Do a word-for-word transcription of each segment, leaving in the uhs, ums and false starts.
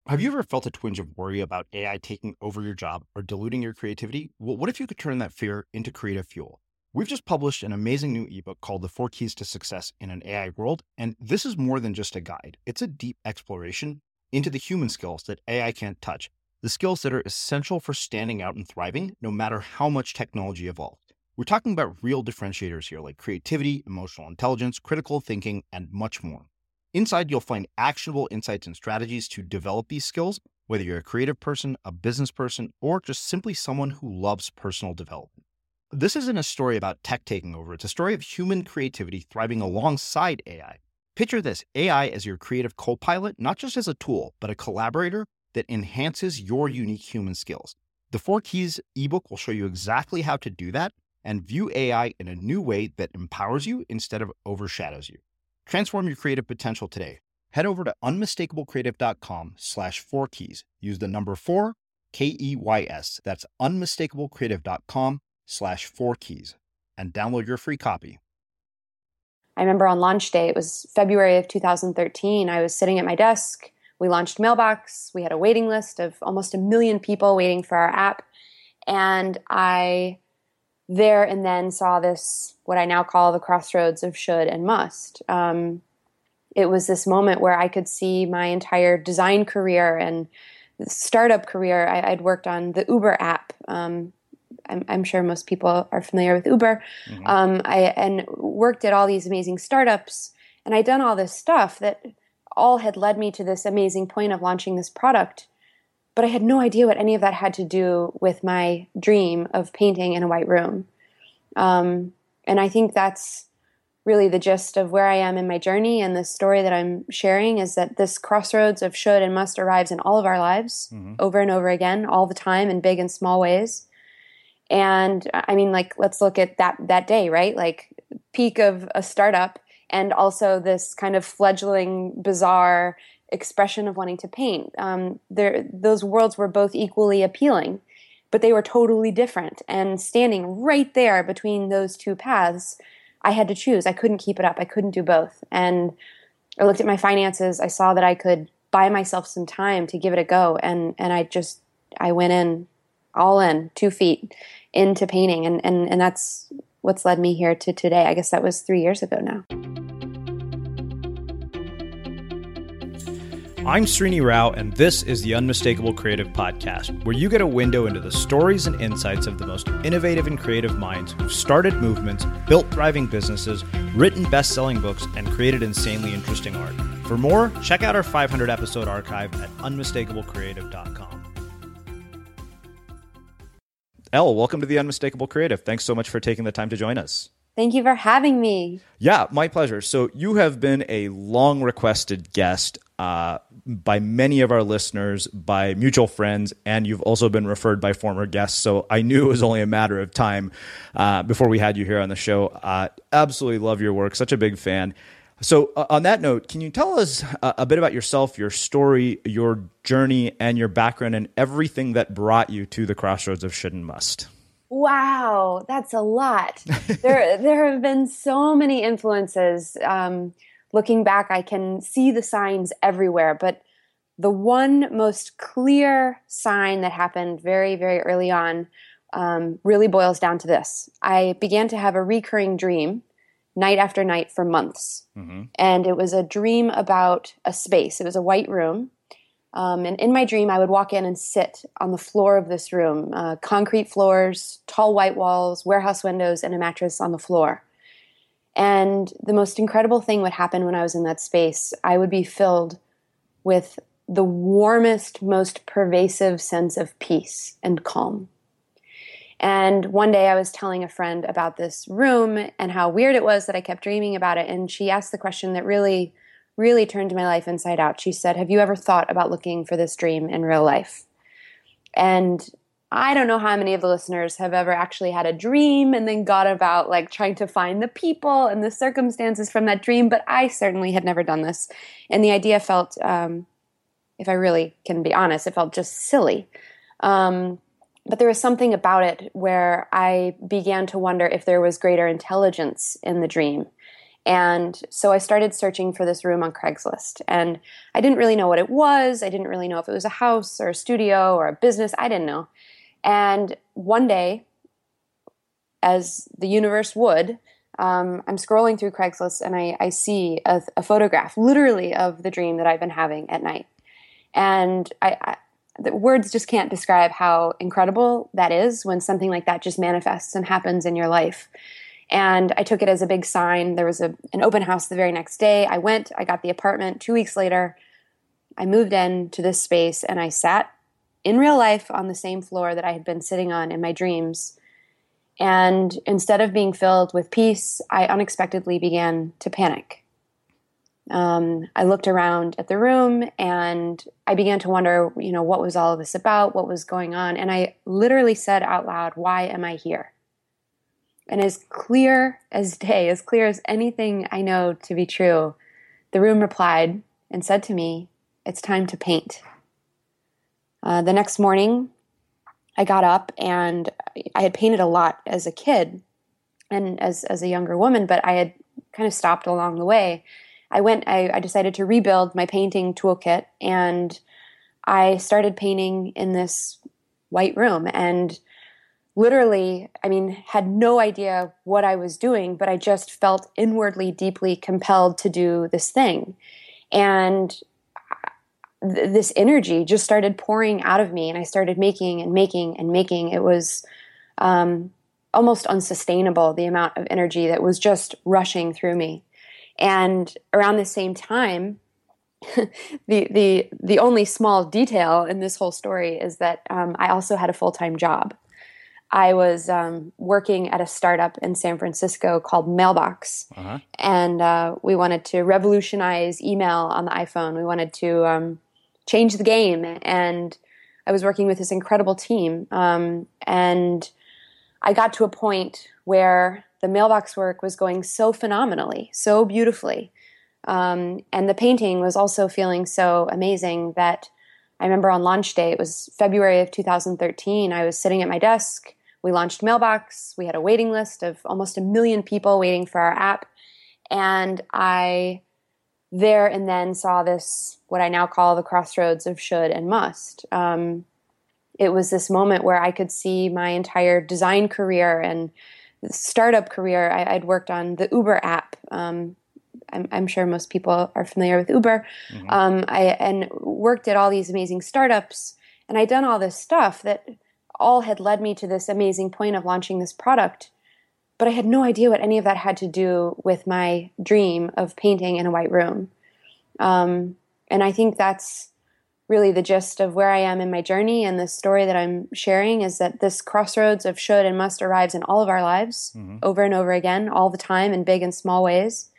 Have you ever felt a twinge of worry about A I taking over your job or diluting your creativity? Well, what if you could turn that fear into creative fuel? We've just published an amazing new ebook called The Four Keys to Success in an A I World, and this is more than just a guide. It's a deep exploration into the human skills that A I can't touch, the skills that are essential for standing out and thriving, no matter how much technology evolves. We're talking about real differentiators here, like creativity, emotional intelligence, critical thinking, and much more. Inside, you'll find actionable insights and strategies to develop these skills, whether you're a creative person, a business person, or just simply someone who loves personal development. This isn't a story about tech taking over. It's a story of human creativity thriving alongside A I. Picture this, A I as your creative co-pilot, not just as a tool, but a collaborator that enhances your unique human skills. The Four Keys ebook will show you exactly how to do that and view A I in a new way that empowers you instead of overshadows you. Transform your creative potential today. Head over to unmistakablecreative.com slash four keys. Use the number four, K E Y S. That's unmistakablecreative.com slash four keys and download your free copy. I remember on launch day, it was February of two thousand thirteen. I was sitting at my desk. We launched Mailbox. We had a waiting list of almost a million people waiting for our app. And I there and then saw this, what I now call the crossroads of should and must. Um, it was this moment where I could see my entire design career and startup career. I, I'd worked on the Uber app. Um, I'm, I'm sure most people are familiar with Uber. Mm-hmm. Um, I and worked at all these amazing startups, and I'd done all this stuff that all had led me to this amazing point of launching this product. But I had no idea what any of that had to do with my dream of painting in a white room. Um, and I think that's really the gist of where I am in my journey, and the story that I'm sharing is that this crossroads of should and must arrives in all of our lives, mm-hmm. over and over again, all the time, in big and small ways. And I mean, like, let's look at that that day, right? Like, peak of a startup, and also this kind of fledgling, bizarre expression of wanting to paint. Um, there, those worlds were both equally appealing, but they were totally different. And standing right there between those two paths, I had to choose. I couldn't keep it up. I couldn't do both. And I looked at my finances. I saw that I could buy myself some time to give it a go. And, and I just, I went in, all in, two feet into painting. And, and, and that's what's led me here to today. I guess that was three years ago now. I'm Srini Rao, and this is the Unmistakable Creative Podcast, where you get a window into the stories and insights of the most innovative and creative minds who've started movements, built thriving businesses, written best-selling books, and created insanely interesting art. For more, check out our five hundred episode archive at unmistakable creative dot com. Elle, welcome to the Unmistakable Creative. Thanks so much for taking the time to join us. Thank you for having me. Yeah, my pleasure. So you have been a long requested guest uh, by many of our listeners, by mutual friends, and you've also been referred by former guests. So I knew it was only a matter of time uh, before we had you here on the show. Uh, absolutely love your work. Such a big fan. So uh, on that note, can you tell us a, a bit about yourself, your story, your journey, and your background, and everything that brought you to the crossroads of should and must? Wow, that's a lot. there, there have been so many influences. Um, looking back, I can see the signs everywhere, but the one most clear sign that happened very, very early on um, really boils down to this. I began to have a recurring dream night after night for months. Mm-hmm. And it was a dream about a space. It was a white room. Um, and in my dream, I would walk in and sit on the floor of this room, uh, concrete floors, tall white walls, warehouse windows, and a mattress on the floor. And the most incredible thing would happen when I was in that space. I would be filled with the warmest, most pervasive sense of peace and calm. And one day I was telling a friend about this room and how weird it was that I kept dreaming about it. And she asked the question that really really turned my life inside out. She said, have you ever thought about looking for this dream in real life? And I don't know how many of the listeners have ever actually had a dream and then got about like trying to find the people and the circumstances from that dream, but I certainly had never done this. And the idea felt, um, if I really can be honest, it felt just silly. Um, but there was something about it where I began to wonder if there was greater intelligence in the dream. And so I started searching for this room on Craigslist. And I didn't really know what it was. I didn't really know if it was a house or a studio or a business. I didn't know. And one day, as the universe would, um, I'm scrolling through Craigslist and I, I see a, a photograph, literally, of the dream that I've been having at night. And I, I the words just can't describe how incredible that is when something like that just manifests and happens in your life. And I took it as a big sign. There was a, an open house the very next day. I went, I got the apartment. Two weeks later, I moved into this space and I sat in real life on the same floor that I had been sitting on in my dreams. And instead of being filled with peace, I unexpectedly began to panic. Um, I looked around at the room and I began to wonder, you know, what was all of this about? What was going on? And I literally said out loud, "Why am I here?" And as clear as day, as clear as anything I know to be true, the room replied and said to me, "It's time to paint." Uh, the next morning, I got up and I had painted a lot as a kid and as, as a younger woman, but I had kind of stopped along the way. I went, I, I decided to rebuild my painting toolkit and I started painting in this white room and literally, I mean, had no idea what I was doing, but I just felt inwardly deeply compelled to do this thing. And th- this energy just started pouring out of me and I started making and making and making. It was um, almost unsustainable, the amount of energy that was just rushing through me. And around the same time, the the the only small detail in this whole story is that um, I also had a full-time job. I was um, working at a startup in San Francisco called Mailbox, uh-huh. and uh, we wanted to revolutionize email on the iPhone. We wanted to um, change the game, and I was working with this incredible team. Um, and I got to a point where the Mailbox work was going so phenomenally, so beautifully. Um, and the painting was also feeling so amazing that I remember on launch day, it was February of two thousand thirteen, I was sitting at my desk. We launched Mailbox. We had a waiting list of almost a million people waiting for our app. And I there and then saw this, what I now call the crossroads of should and must. Um, it was this moment where I could see my entire design career and startup career. I, I'd worked on the Uber app. Um, I'm, I'm sure most people are familiar with Uber. Mm-hmm. Um, I and worked at all these amazing startups, and I'd done all this stuff that all had led me to this amazing point of launching this product. But I had no idea what any of that had to do with my dream of painting in a white room. Um, and I think that's really the gist of where I am in my journey, and the story that I'm sharing is that this crossroads of should and must arrives in all of our lives, mm-hmm. over and over again, all the time, in big and small ways.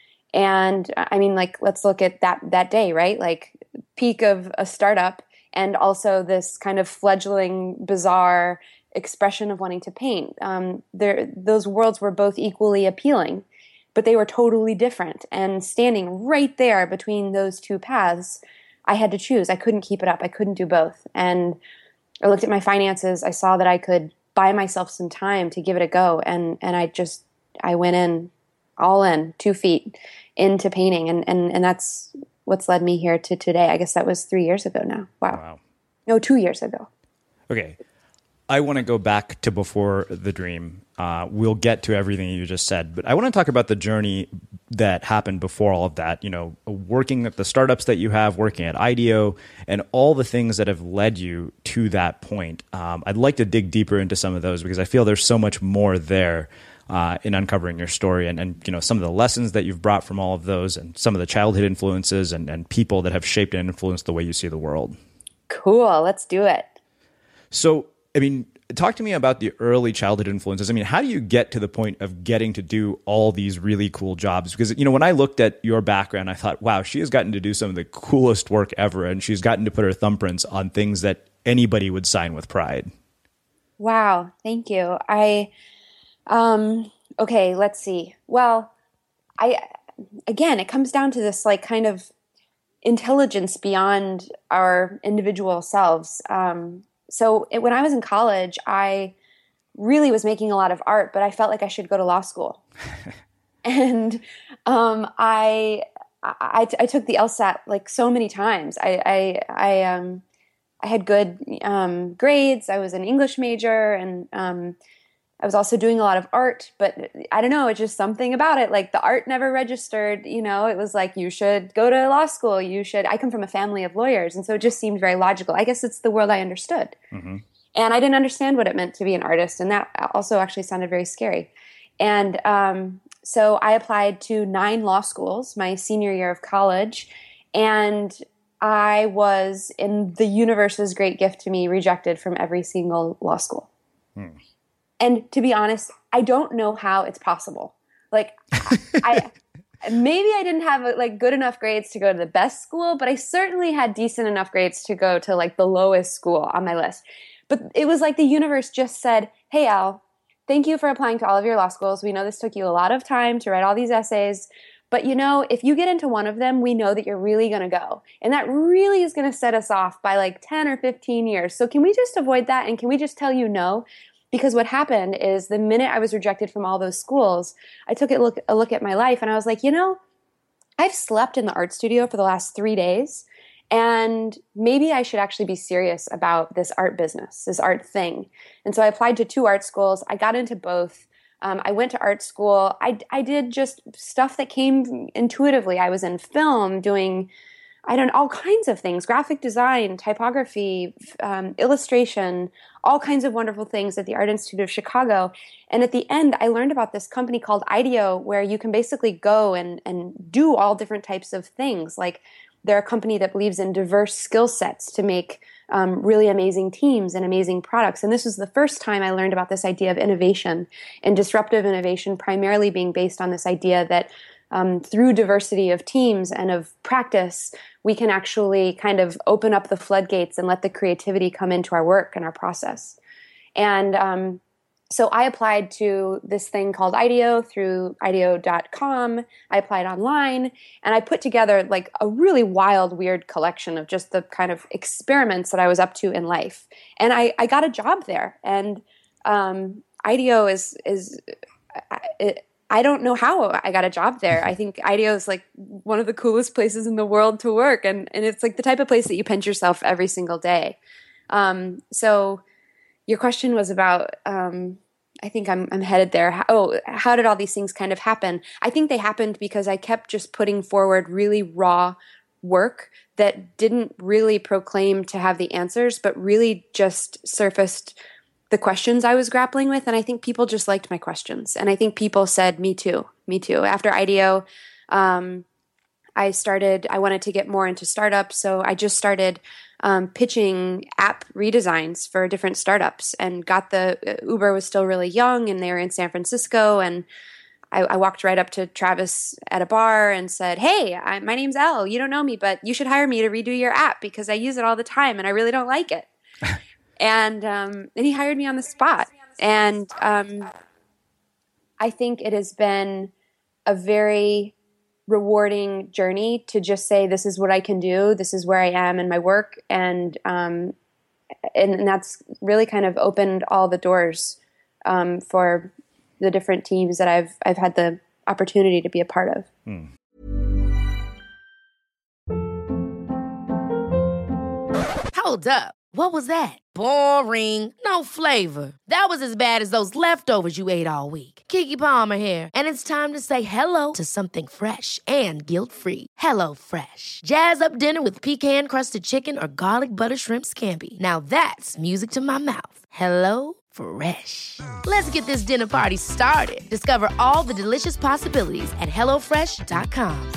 And I mean, like, let's look at that that day, right? Like, peak of a startup, and also this kind of fledgling, bizarre expression of wanting to paint. Um, there, those worlds were both equally appealing, but they were totally different. And standing right there between those two paths, I had to choose. I couldn't keep it up. I couldn't do both. And I looked at my finances. I saw that I could buy myself some time to give it a go. And and I just, I went in, all in, two feet into painting. And, and, and that's what's led me here to today. I guess that was three years ago now. Wow. Wow. No, two years ago. Okay. I want to go back to before the dream. Uh, we'll get to everything you just said, but I want to talk about the journey that happened before all of that, you know, working at the startups that you have, working at IDEO, and all the things that have led you to that point. Um, I'd like to dig deeper into some of those because I feel there's so much more there uh, in uncovering your story and, and, you know, some of the lessons that you've brought from all of those and some of the childhood influences and, and people that have shaped and influenced the way you see the world. Cool. Let's do it. So, I mean, talk to me about the early childhood influences. I mean, how do you get to the point of getting to do all these really cool jobs? Because, you know, when I looked at your background, I thought, wow, she has gotten to do some of the coolest work ever. And she's gotten to put her thumbprints on things that anybody would sign with pride. Wow. Thank you. I, um, okay, let's see. Well, I, again, it comes down to this like kind of intelligence beyond our individual selves. Um, So it, when I was in college, I really was making a lot of art, but I felt like I should go to law school. And um, I, I I took the LSAT like so many times. I I I um I had good um, grades. I was an English major, and um, I was also doing a lot of art. But I don't know, it's just something about it. Like the art never registered. You know, it was like, you should go to law school. You should. I come from a family of lawyers, and so it just seemed very logical. I guess it's the world I understood, mm-hmm. and I didn't understand what it meant to be an artist, and that also actually sounded very scary. And um, so I applied to nine law schools my senior year of college, and I was, in the universe's great gift to me, rejected from every single law school. Hmm. And to be honest, I don't know how it's possible. Like, I, I maybe I didn't have like good enough grades to go to the best school, but I certainly had decent enough grades to go to like the lowest school on my list. But it was like the universe just said, "Hey, Al, thank you for applying to all of your law schools. We know this took you a lot of time to write all these essays. But, you know, if you get into one of them, we know that you're really going to go. And that really is going to set us off by like ten or fifteen years. So can we just avoid that? And can we just tell you no?" Because what happened is the minute I was rejected from all those schools, I took a look, a look at my life, and I was like, you know, I've slept in the art studio for the last three days. And maybe I should actually be serious about this art business, this art thing. And so I applied to two art schools. I got into both. Um, I went to art school. I, I did just stuff that came intuitively. I was in film doing, I don't know, all kinds of things, graphic design, typography, um, illustration, all kinds of wonderful things at the Art Institute of Chicago. And at the end, I learned about this company called IDEO, where you can basically go and, and do all different types of things. Like, they're a company that believes in diverse skill sets to make um, really amazing teams and amazing products. And this was the first time I learned about this idea of innovation and disruptive innovation, primarily being based on this idea that um, through diversity of teams and of practice, we can actually kind of open up the floodgates and let the creativity come into our work and our process. And um, so I applied to this thing called IDEO through ideo dot com. I applied online, and I put together like a really wild, weird collection of just the kind of experiments that I was up to in life. And I, I got a job there. And um, IDEO is, is it, I don't know how I got a job there. I think IDEO is like one of the coolest places in the world to work. And, and it's like the type of place that you pinch yourself every single day. Um, so your question was about, um, I think I'm, I'm headed there. How, oh, how did all these things kind of happen? I think they happened because I kept just putting forward really raw work that didn't really proclaim to have the answers, but really just surfaced the questions I was grappling with. And I think people just liked my questions. And I think people said, me too, me too. After IDEO, um, I started, I wanted to get more into startups. So I just started um, pitching app redesigns for different startups, and got the, uh, Uber was still really young and they were in San Francisco. And I, I walked right up to Travis at a bar and said, "Hey, I, my name's Elle. You don't know me, but you should hire me to redo your app because I use it all the time and I really don't like it." And um, and he hired me on the spot. And um, I think it has been a very rewarding journey to just say, this is what I can do. This is where I am in my work. And um, and that's really kind of opened all the doors um, for the different teams that I've I've had the opportunity to be a part of. Hmm. Hold up. What was that? Boring. No flavor. That was as bad as those leftovers you ate all week. Keke Palmer here. And it's time to say hello to something fresh and guilt-free. Hello Fresh. Jazz up dinner with pecan-crusted chicken or garlic butter shrimp scampi. Now that's music to my mouth. Hello Fresh. Let's get this dinner party started. Discover all the delicious possibilities at hello fresh dot com.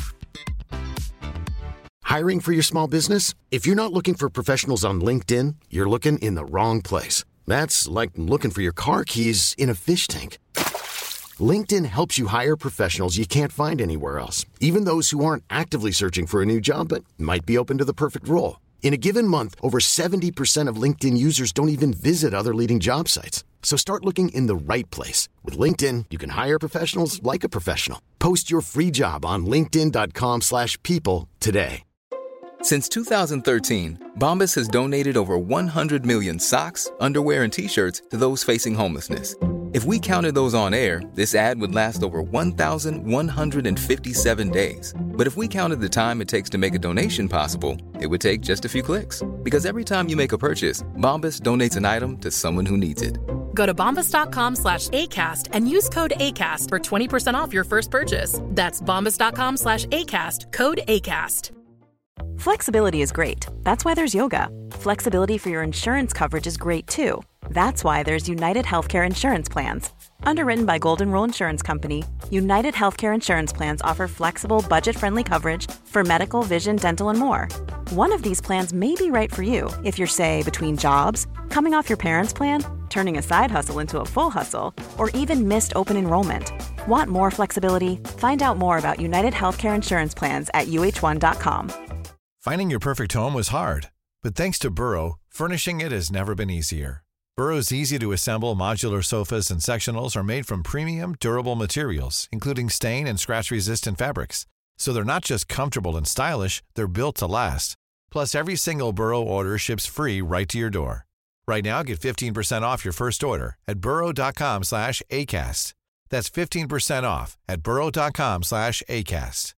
Hiring for your small business? If you're not looking for professionals on LinkedIn, you're looking in the wrong place. That's like looking for your car keys in a fish tank. LinkedIn helps you hire professionals you can't find anywhere else, even those who aren't actively searching for a new job but might be open to the perfect role. In a given month, over seventy percent of LinkedIn users don't even visit other leading job sites. So start looking in the right place. With LinkedIn, you can hire professionals like a professional. Post your free job on linkedin dot com slash people today. Since two thousand thirteen, Bombas has donated over one hundred million socks, underwear, and T-shirts to those facing homelessness. If we counted those on air, this ad would last over one thousand one hundred fifty-seven days. But if we counted the time it takes to make a donation possible, it would take just a few clicks. Because every time you make a purchase, Bombas donates an item to someone who needs it. Go to bombas.com slash ACAST and use code ACAST for twenty percent off your first purchase. That's bombas.com slash ACAST, code ACAST. Flexibility is great. That's why there's yoga. Flexibility for your insurance coverage is great too. That's why there's United Healthcare Insurance Plans. Underwritten by Golden Rule Insurance Company, United Healthcare Insurance Plans offer flexible, budget-friendly coverage for medical, vision, dental, and more. One of these plans may be right for you if you're, say, between jobs, coming off your parents' plan, turning a side hustle into a full hustle, or even missed open enrollment. Want more flexibility? Find out more about United Healthcare Insurance Plans at U H one dot com. Finding your perfect home was hard, but thanks to Burrow, furnishing it has never been easier. Burrow's easy-to-assemble modular sofas and sectionals are made from premium, durable materials, including stain and scratch-resistant fabrics. So they're not just comfortable and stylish, they're built to last. Plus, every single Burrow order ships free right to your door. Right now, get fifteen percent off your first order at burrow.com slash ACAST. That's fifteen percent off at burrow.com slash ACAST.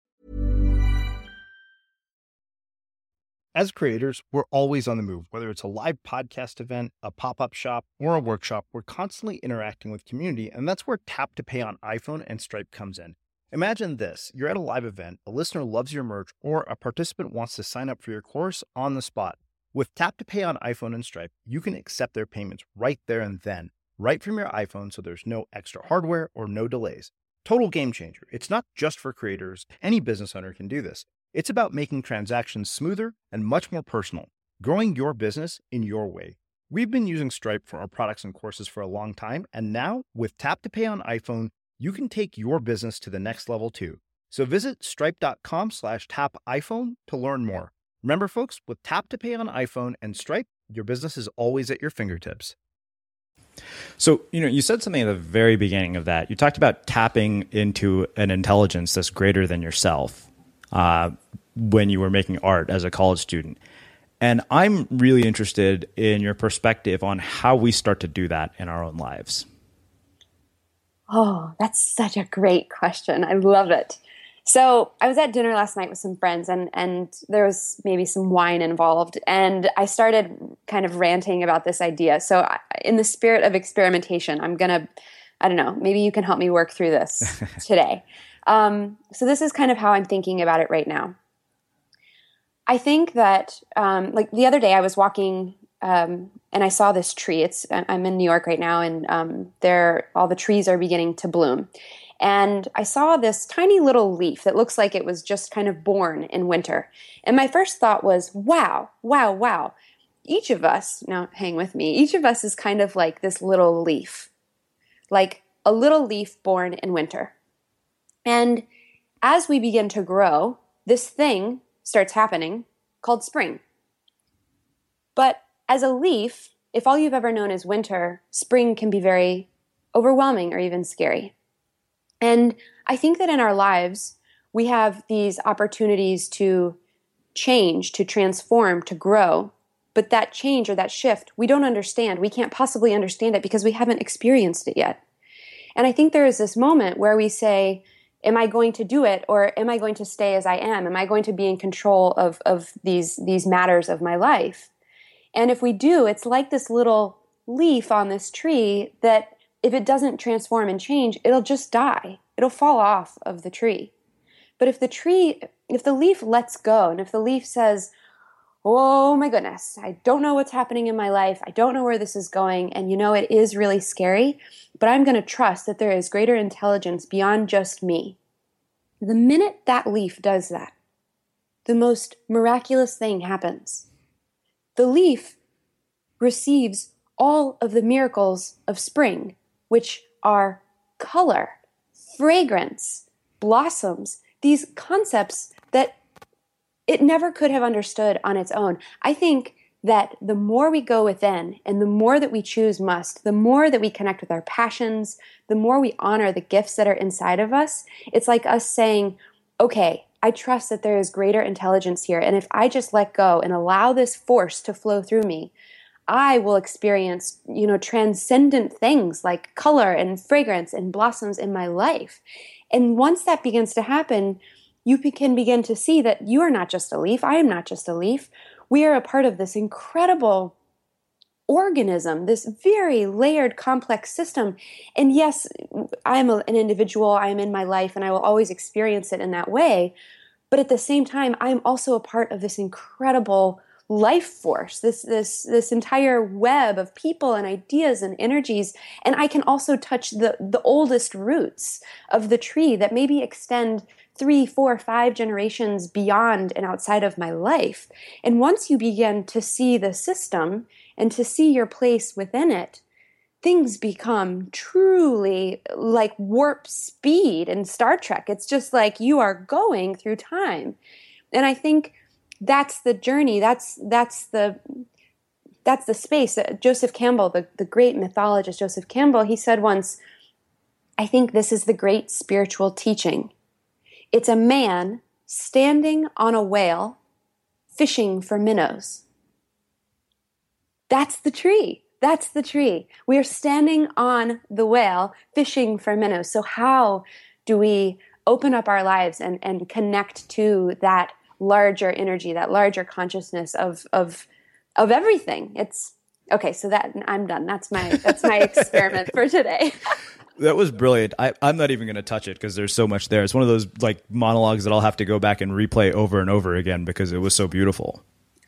As creators, we're always on the move. Whether it's a live podcast event, a pop-up shop, or a workshop, we're constantly interacting with community, and that's where Tap to Pay on iPhone and Stripe comes in. Imagine this. You're at a live event, a listener loves your merch, or a participant wants to sign up for your course on the spot. With Tap to Pay on iPhone and Stripe, you can accept their payments right there and then, right from your iPhone, so there's no extra hardware or no delays. Total game changer. It's not just for creators. Any business owner can do this. It's about making transactions smoother and much more personal, growing your business in your way. We've been using Stripe for our products and courses for a long time, and now with Tap to Pay on iPhone, you can take your business to the next level too. So visit stripe.com slash tap iPhone to learn more. Remember, folks, with Tap to Pay on iPhone and Stripe, your business is always at your fingertips. So, you know, you said something at the very beginning of that. You talked about tapping into an intelligence that's greater than yourself. Uh, when you were making art as a college student. And I'm really interested in your perspective on how we start to do that in our own lives. Oh, that's such a great question. I love it. So I was at dinner last night with some friends, and, and there was maybe some wine involved. And I started kind of ranting about this idea. So I, in the spirit of experimentation, I'm going to, I don't know, maybe you can help me work through this today. Um, so this is kind of how I'm thinking about it right now. I think that, um, like the other day I was walking, um, and I saw this tree. It's, I'm in New York right now, and, um, there, all the trees are beginning to bloom. And I saw this tiny little leaf that looks like it was just kind of born in winter. And my first thought was, wow, wow, wow. Each of us, now hang with me, each of us is kind of like this little leaf, like a little leaf born in winter. And as we begin to grow, this thing starts happening called spring. But as a leaf, if all you've ever known is winter, spring can be very overwhelming or even scary. And I think that in our lives, we have these opportunities to change, to transform, to grow. But that change or that shift, we don't understand. We can't possibly understand it because we haven't experienced it yet. And I think there is this moment where we say, am I going to do it, or am I going to stay as I am? Am I going to be in control of, of these, these matters of my life? And if we do, it's like this little leaf on this tree that if it doesn't transform and change, it'll just die. It'll fall off of the tree. But if the tree, if the leaf lets go, and if the leaf says, oh my goodness, I don't know what's happening in my life, I don't know where this is going, and you know, it is really scary, but I'm going to trust that there is greater intelligence beyond just me. The minute that leaf does that, the most miraculous thing happens. The leaf receives all of the miracles of spring, which are color, fragrance, blossoms, these concepts that it never could have understood on its own. I think that the more we go within and the more that we choose must, the more that we connect with our passions, the more we honor the gifts that are inside of us, it's like us saying, okay, I trust that there is greater intelligence here. And if I just let go and allow this force to flow through me, I will experience, you know, transcendent things like color and fragrance and blossoms in my life. And once that begins to happen, you can begin to see that you are not just a leaf. I am not just a leaf. We are a part of this incredible organism, this very layered, complex system. And yes, I'm a, an individual. I am in my life, and I will always experience it in that way. But at the same time, I'm also a part of this incredible life force, this this this entire web of people and ideas and energies. And I can also touch the the oldest roots of the tree that maybe extend three, four, five generations beyond and outside of my life. And once you begin to see the system and to see your place within it, things become truly like warp speed in Star Trek. It's just like you are going through time. And I think that's the journey. That's that's the that's the space. Joseph Campbell, the, the great mythologist Joseph Campbell, he said once, I think this is the great spiritual teaching. It's a man standing on a whale fishing for minnows. That's the tree. That's the tree. We are standing on the whale fishing for minnows. So how do we open up our lives and, and connect to that larger energy, that larger consciousness of of of everything? It's okay. So that I'm done. That's my that's my experiment for today. That was brilliant. I, I'm not even going to touch it because there's so much there. It's one of those like monologues that I'll have to go back and replay over and over again because it was so beautiful.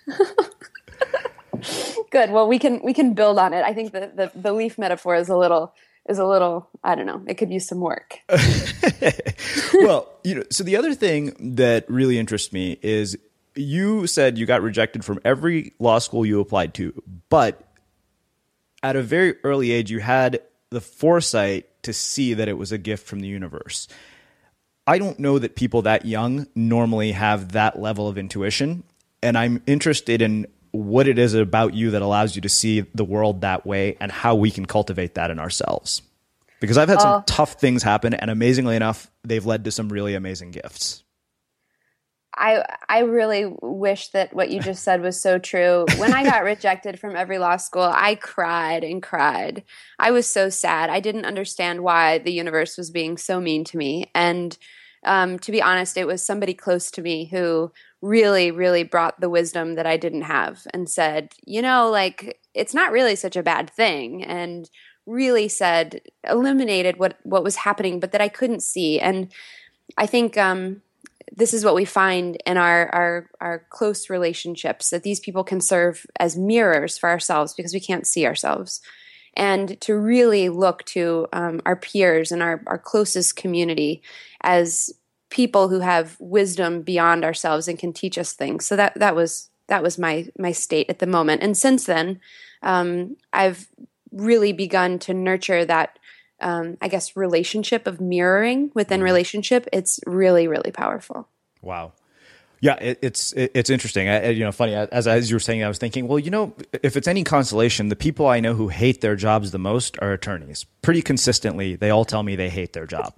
Good. Well, we can we can build on it. I think the, the the leaf metaphor is a little is a little I don't know. It could use some work. Well, you know, so the other thing that really interests me is you said you got rejected from every law school you applied to, but at a very early age, you had the foresight to see that it was a gift from the universe. I don't know that people that young normally have that level of intuition, and I'm interested in what it is about you that allows you to see the world that way and how we can cultivate that in ourselves. Because I've had some uh, tough things happen, and amazingly enough, they've led to some really amazing gifts. I I really wish that what you just said was so true. When I got rejected from every law school, I cried and cried. I was so sad. I didn't understand why the universe was being so mean to me. And um, to be honest, it was somebody close to me who really, really brought the wisdom that I didn't have and said, you know, like, it's not really such a bad thing. And really said, eliminated what, what was happening, but that I couldn't see. And I think um, this is what we find in our, our, our close relationships, that these people can serve as mirrors for ourselves because we can't see ourselves. And to really look to um, our peers and our, our closest community as people who have wisdom beyond ourselves and can teach us things. So that that was that was my my state at the moment. And since then, um, I've really begun to nurture that, um, I guess, relationship of mirroring within relationship. It's really, really powerful. Wow. Yeah, it, it's it, it's interesting. I, you know, funny, as as you were saying, I was thinking, well, you know, if it's any consolation, the people I know who hate their jobs the most are attorneys. Pretty consistently, they all tell me they hate their job.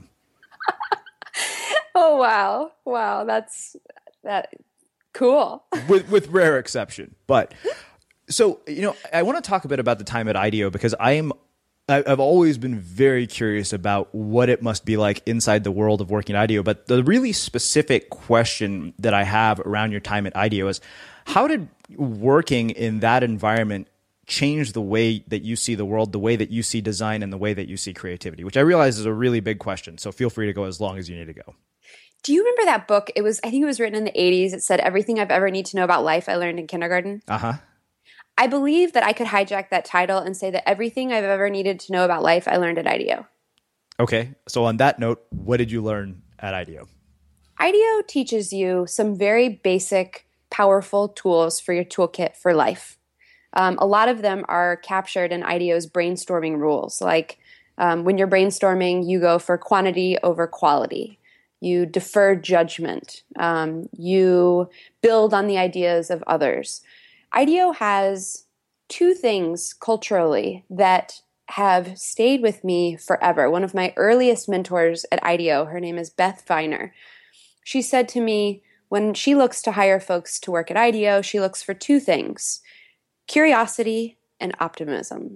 Oh, wow. Wow. That's that cool. with with rare exception. But so, you know, I want to talk a bit about the time at IDEO because I am I've always been very curious about what it must be like inside the world of working at IDEO. But the really specific question that I have around your time at IDEO is, how did working in that environment change the way that you see the world, the way that you see design, and the way that you see creativity? Which I realize is a really big question. So feel free to go as long as you need to go. Do you remember that book? It was, I think it was written in the eighties. It said, "Everything I've ever need to know about life I learned in kindergarten." Uh-huh. I believe that I could hijack that title and say that everything I've ever needed to know about life I learned at IDEO. Okay. So on that note, what did you learn at IDEO? IDEO teaches you some very basic, powerful tools for your toolkit for life. Um, a lot of them are captured in IDEO's brainstorming rules. Like um, when you're brainstorming, you go for quantity over quality. You defer judgment. Um, you build on the ideas of others. IDEO has two things culturally that have stayed with me forever. One of my earliest mentors at IDEO, her name is Beth Viner. She said to me, when she looks to hire folks to work at IDEO, she looks for two things: curiosity and optimism.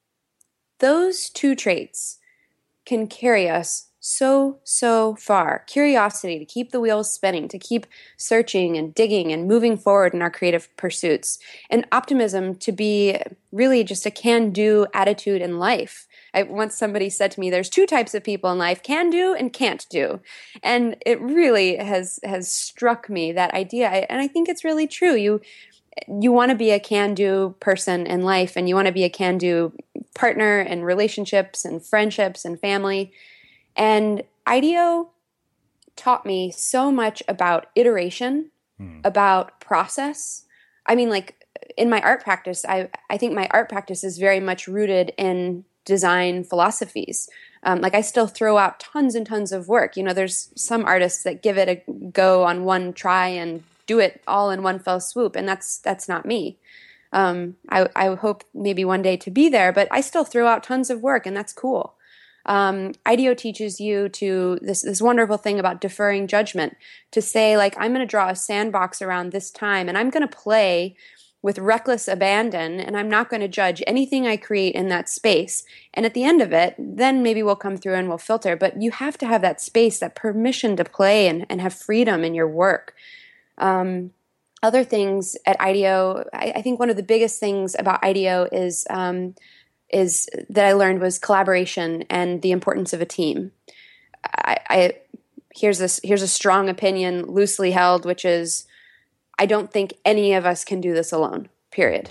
Those two traits can carry us so, so far. Curiosity to keep the wheels spinning, to keep searching and digging and moving forward in our creative pursuits. And optimism to be really just a can-do attitude in life. I, once somebody said to me, there's two types of people in life, can do and can't do. And it really has has struck me, that idea. And I think it's really true. You you want to be a can-do person in life, and you want to be a can-do partner in relationships and friendships and family. And IDEO taught me so much about iteration, hmm. about process. I mean, like in my art practice, I, I think my art practice is very much rooted in design philosophies. Um, like I still throw out tons and tons of work. You know, there's some artists that give it a go on one try and do it all in one fell swoop, and that's that's not me. Um, I, I hope maybe one day to be there, but I still throw out tons of work, and that's cool. Um, IDEO teaches you to this this wonderful thing about deferring judgment, to say, like, I'm going to draw a sandbox around this time, and I'm going to play with reckless abandon, and I'm not going to judge anything I create in that space. And at the end of it, then maybe we'll come through and we'll filter. But you have to have that space, that permission to play and, and have freedom in your work. Um, other things at IDEO, I, I think one of the biggest things about IDEO is um, is that I learned was collaboration and the importance of a team. I, I here's this here's a strong opinion, loosely held, which is I don't think any of us can do this alone, period.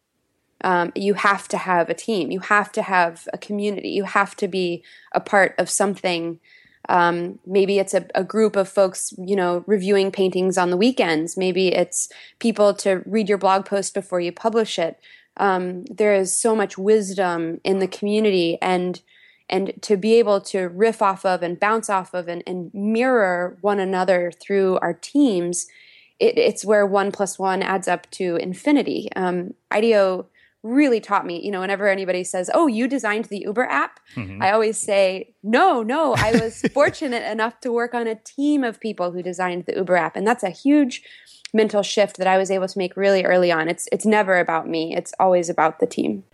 Um, you have to have a team. You have to have a community. You have to be a part of something. Um, maybe it's a, a group of folks, you know, reviewing paintings on the weekends. Maybe it's people to read your blog post before you publish it. Um, there is so much wisdom in the community, and and to be able to riff off of and bounce off of and, and mirror one another through our teams, it, it's where one plus one adds up to infinity. Um, IDEO really taught me, you know, whenever anybody says, oh, you designed the Uber app, mm-hmm. I always say, no, no, I was fortunate enough to work on a team of people who designed the Uber app. And that's a huge mental shift that I was able to make really early on. It's it's never about me. It's always about the team.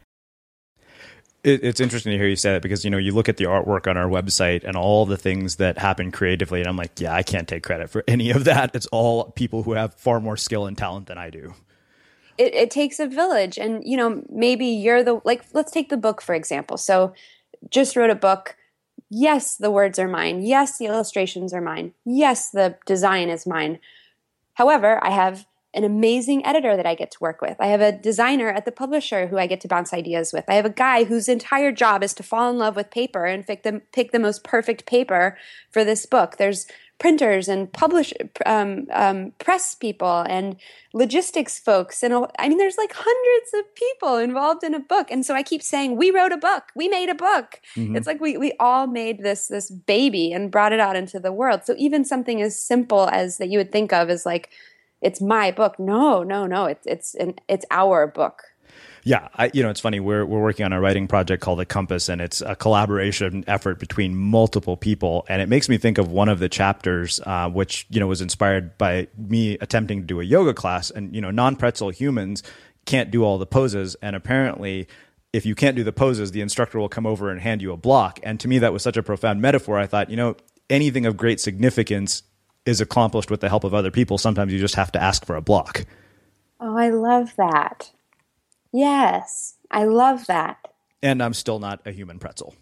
It, it's interesting to hear you say that, because, you know, you look at the artwork on our website and all the things that happen creatively, and I'm like, yeah, I can't take credit for any of that. It's all people who have far more skill and talent than I do. It, it takes a village. And, you know, maybe you're the, like, let's take the book, for example. So just wrote a book. Yes, the words are mine. Yes, the illustrations are mine. Yes, the design is mine. However, I have an amazing editor that I get to work with. I have a designer at the publisher who I get to bounce ideas with. I have a guy whose entire job is to fall in love with paper and pick the, pick the most perfect paper for this book. There's printers and publish um, um, press people and logistics folks. And I mean, there's like hundreds of people involved in a book. And so I keep saying, we wrote a book. We made a book. Mm-hmm. It's like we we all made this this baby and brought it out into the world. So even something as simple as that you would think of as like, it's my book. No, no, no. It's it's an, it's our book. Yeah, I, you know, it's funny. We're we're working on a writing project called The Compass, and it's a collaboration effort between multiple people. And it makes me think of one of the chapters, uh, which, you know, was inspired by me attempting to do a yoga class. And, you know, non-pretzel humans can't do all the poses. And apparently, if you can't do the poses, the instructor will come over and hand you a block. And to me, that was such a profound metaphor. I thought, you know, anything of great significance is accomplished with the help of other people. Sometimes you just have to ask for a block. Oh, I love that. Yes, I love that. And I'm still not a human pretzel.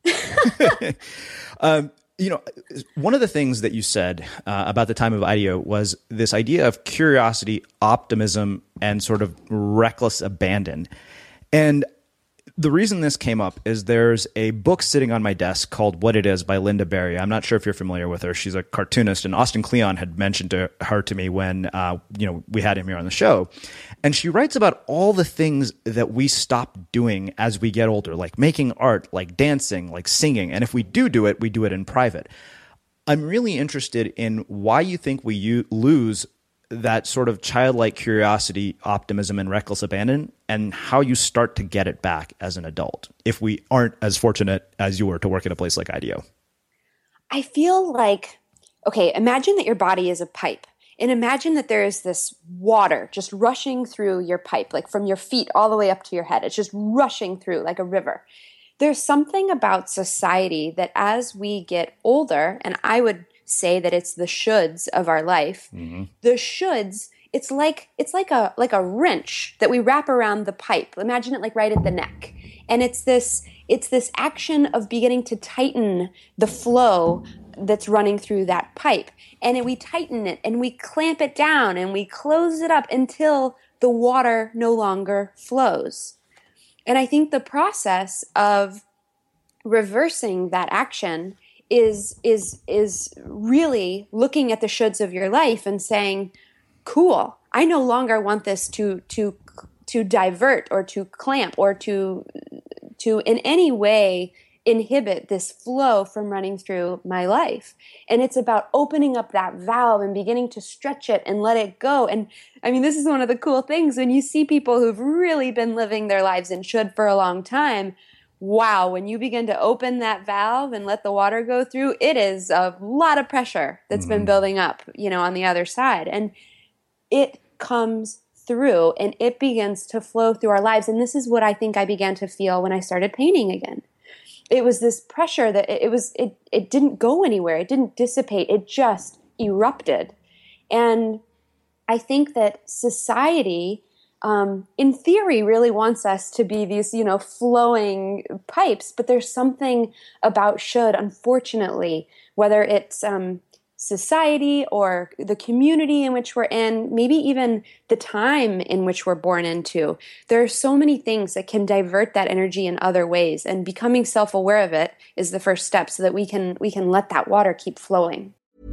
um, you know, one of the things that you said uh, about the time of IDEO was this idea of curiosity, optimism, and sort of reckless abandon. And the reason this came up is there's a book sitting on my desk called What It Is by Lynda Barry. I'm not sure if you're familiar with her. She's a cartoonist, and Austin Kleon had mentioned to her to me when uh, you know we had him here on the show. And she writes about all the things that we stop doing as we get older, like making art, like dancing, like singing. And if we do do it, we do it in private. I'm really interested in why you think we u- lose that sort of childlike curiosity, optimism, and reckless abandon, and how you start to get it back as an adult if we aren't as fortunate as you were to work at a place like IDEO. I feel like, okay, imagine that your body is a pipe, And imagine that there is this water just rushing through your pipe, like from your feet all the way up to your head. It's just rushing through like a river. There's something about society that as we get older, and I would say that it's the shoulds of our life, mm-hmm. the shoulds, it's like it's like a like a wrench that we wrap around the pipe. Imagine it like right at the neck. And it's this it's this action of beginning to tighten the flow that's running through that pipe. And we tighten it and we clamp it down and we close it up until the water no longer flows. And I think the process of reversing that action is is is really looking at the shoulds of your life and saying, cool, I no longer want this to to to divert or to clamp or to to in any way inhibit this flow from running through my life. And it's about opening up that valve and beginning to stretch it and let it go. And I mean, this is one of the cool things when you see people who've really been living their lives in should for a long time. Wow, when you begin to open that valve and let the water go through, it is a lot of pressure that's mm-hmm. been building up, you know, on the other side. And it comes through and it begins to flow through our lives. And this is what I think I began to feel when I started painting again. It was this pressure that it was, it, it didn't go anywhere. It didn't dissipate. It just erupted. And I think that society, um, in theory, really wants us to be these, you know, flowing pipes. But there's something about should, unfortunately, whether it's um, society or the community in which we're in, maybe even the time in which we're born into. There are so many things that can divert that energy in other ways, and becoming self-aware of it is the first step so that we can we can let that water keep flowing.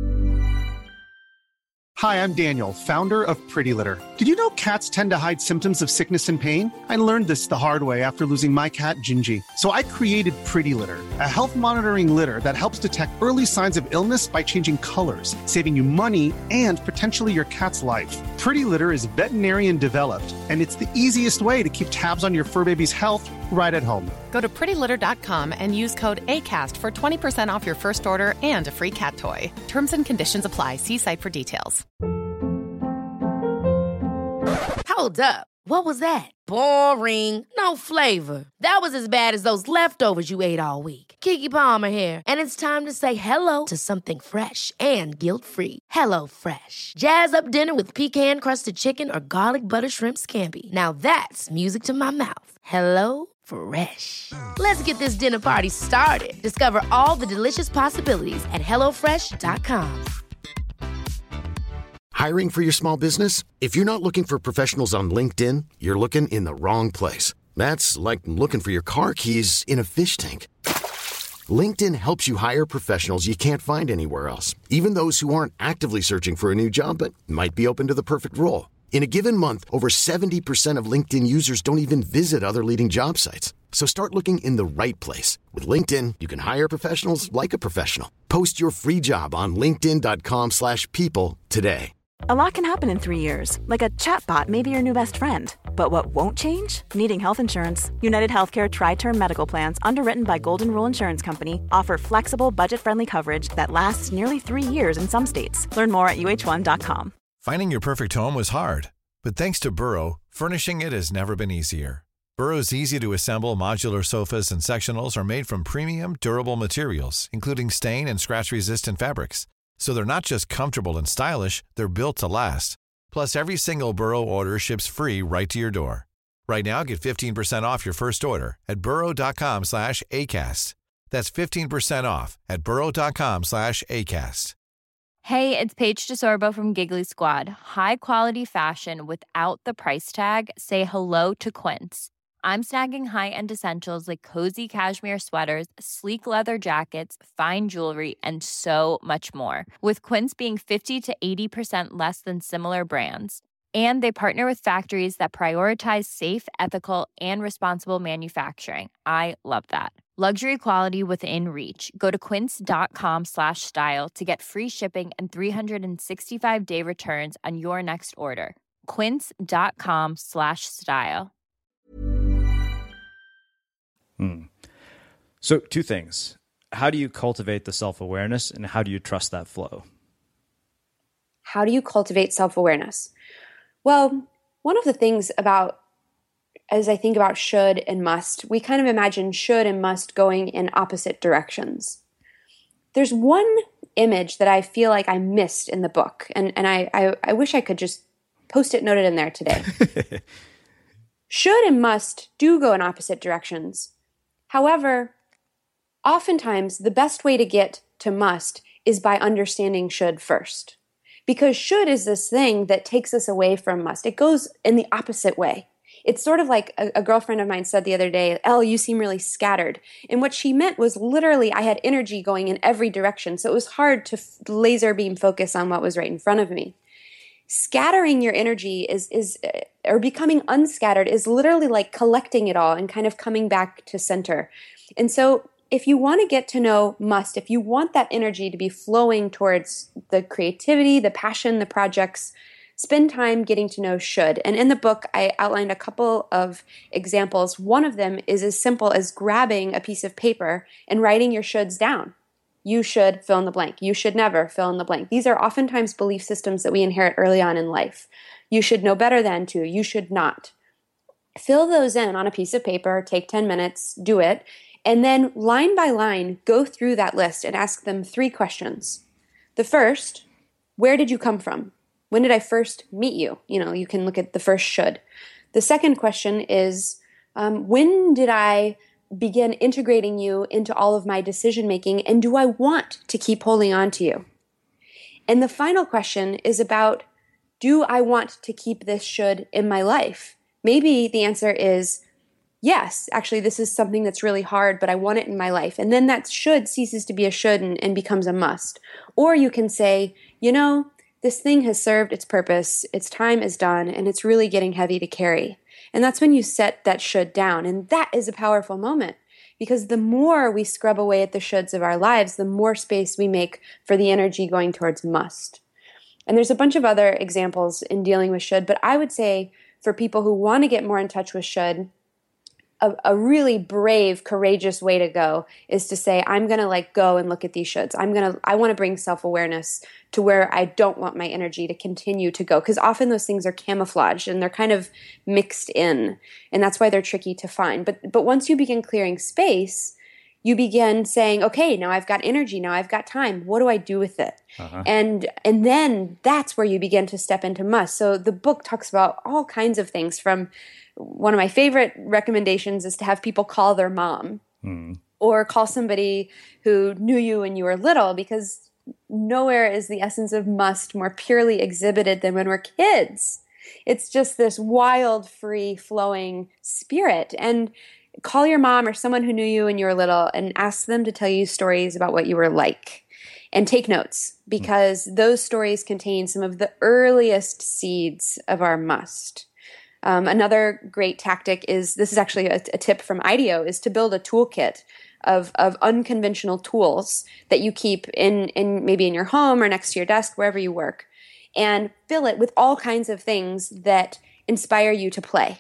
Hi, I'm Daniel, founder of Pretty Litter. Did you know cats tend to hide symptoms of sickness and pain? I learned this the hard way after losing my cat, Gingy. So I created Pretty Litter, a health monitoring litter that helps detect early signs of illness by changing colors, saving you money and potentially your cat's life. Pretty Litter is veterinarian developed, and it's the easiest way to keep tabs on your fur baby's health right at home. Go to pretty litter dot com and use code ACAST for twenty percent off your first order and a free cat toy. Terms and conditions apply. See site for details. Hold up. What was that? Boring. No flavor. That was as bad as those leftovers you ate all week. Keke Palmer here, and it's time to say hello to something fresh and guilt-free. Hello Fresh. Jazz up dinner with pecan-crusted chicken or garlic butter shrimp scampi. Now that's music to my mouth. Hello Fresh. Let's get this dinner party started. Discover all the delicious possibilities at hello fresh dot com. Hiring for your small business? If you're not looking for professionals on LinkedIn, you're looking in the wrong place. That's like looking for your car keys in a fish tank. LinkedIn helps you hire professionals you can't find anywhere else, even those who aren't actively searching for a new job but might be open to the perfect role. In a given month, over seventy percent of LinkedIn users don't even visit other leading job sites. So start looking in the right place. With LinkedIn, you can hire professionals like a professional. Post your free job on linkedin dot com slash people today. A lot can happen in three years, like a chatbot may be your new best friend. But what won't change? Needing health insurance. United Healthcare Tri-Term Medical Plans, underwritten by Golden Rule Insurance Company, offer flexible, budget-friendly coverage that lasts nearly three years in some states. Learn more at U H one dot com. Finding your perfect home was hard, but thanks to Burrow, furnishing it has never been easier. Burrow's easy-to-assemble modular sofas and sectionals are made from premium, durable materials, including stain and scratch-resistant fabrics. So they're not just comfortable and stylish, they're built to last. Plus, every single Burrow order ships free right to your door. Right now, get fifteen percent off your first order at burrow dot com slash ACAST. That's fifteen percent off at burrow dot com slash ACAST. Hey, it's Paige DeSorbo from Giggly Squad. High quality fashion without the price tag. Say hello to Quince. I'm snagging high-end essentials like cozy cashmere sweaters, sleek leather jackets, fine jewelry, and so much more. With Quince being fifty to eighty percent less than similar brands. And they partner with factories that prioritize safe, ethical, and responsible manufacturing. I love that. Luxury quality within reach. Go to quince dot com slash style to get free shipping and three sixty-five day returns on your next order. quince dot com slash style. Hmm. So two things. How do you cultivate the self-awareness and how do you trust that flow? how do you cultivate self-awareness? Well, one of the things about, as I think about should and must, we kind of imagine should and must going in opposite directions. There's one image that I feel like I missed in the book, and, and I, I, I wish I could just post-it note it in there today. Should and must do go in opposite directions. However, oftentimes the best way to get to must is by understanding should first. Because should is this thing that takes us away from must. It goes in the opposite way. It's sort of like a, a girlfriend of mine said the other day, Elle, you seem really scattered. And what she meant was literally I had energy going in every direction. So it was hard to f- laser beam focus on what was right in front of me. Scattering your energy is, is, or becoming unscattered is literally like collecting it all and kind of coming back to center. And so if you want to get to know must, if you want that energy to be flowing towards the creativity, the passion, the projects, spend time getting to know should. And in the book, I outlined a couple of examples. One of them is as simple as grabbing a piece of paper and writing your shoulds down. You should fill in the blank. You should never fill in the blank. These are oftentimes belief systems that we inherit early on in life. You should know better than to. You should not. Fill those in on a piece of paper. Take ten minutes. Do it. And then line by line, go through that list and ask them three questions. The first, where did you come from? When did I first meet you? You know, you can look at the first should. The second question is, um, when did I begin integrating you into all of my decision making, and do I want to keep holding on to you? And the final question is about, do I want to keep this should in my life? Maybe the answer is, yes, actually, this is something that's really hard, but I want it in my life. And then that should ceases to be a should and, and becomes a must. Or you can say, you know, this thing has served its purpose, its time is done, and it's really getting heavy to carry. And that's when you set that should down. And that is a powerful moment, because the more we scrub away at the shoulds of our lives, the more space we make for the energy going towards must. And there's a bunch of other examples in dealing with should, but I would say for people who want to get more in touch with should, A, a really brave, courageous way to go is to say, I'm going to like go and look at these shoulds. I'm going to, I want to bring self-awareness to where I don't want my energy to continue to go. Because often those things are camouflaged and they're kind of mixed in. And that's why they're tricky to find. But, but once you begin clearing space, you begin saying, okay, now I've got energy. Now I've got time. What do I do with it? Uh-huh. And, and then that's where you begin to step into must. So the book talks about all kinds of things. From one of my favorite recommendations is to have people call their mom mm. or call somebody who knew you when you were little, because nowhere is the essence of must more purely exhibited than when we're kids. It's just this wild, free flowing spirit. And call your mom or someone who knew you when you were little and ask them to tell you stories about what you were like. And take notes, because mm. those stories contain some of the earliest seeds of our must. Um, another great tactic is, this is actually a, a tip from IDEO, is to build a toolkit of, of unconventional tools that you keep in, in maybe in your home or next to your desk, wherever you work, and fill it with all kinds of things that inspire you to play.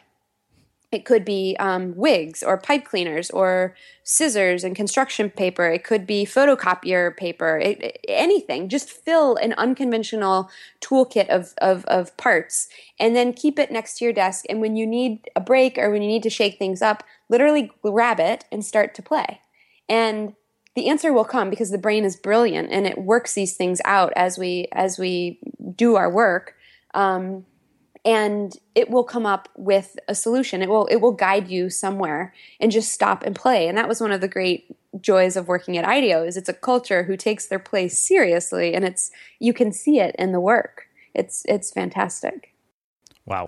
It could be um, wigs or pipe cleaners or scissors and construction paper. It could be photocopier paper, it, it, anything. Just fill an unconventional toolkit of, of, of parts and then keep it next to your desk. And when you need a break or when you need to shake things up, literally grab it and start to play. And the answer will come, because the brain is brilliant and it works these things out as we as we do our work. Um, And it will come up with a solution. It will it will guide you somewhere, and just stop and play. And that was one of the great joys of working at IDEO, is it's a culture who takes their place seriously, and it's you can see it in the work. It's it's fantastic. Wow.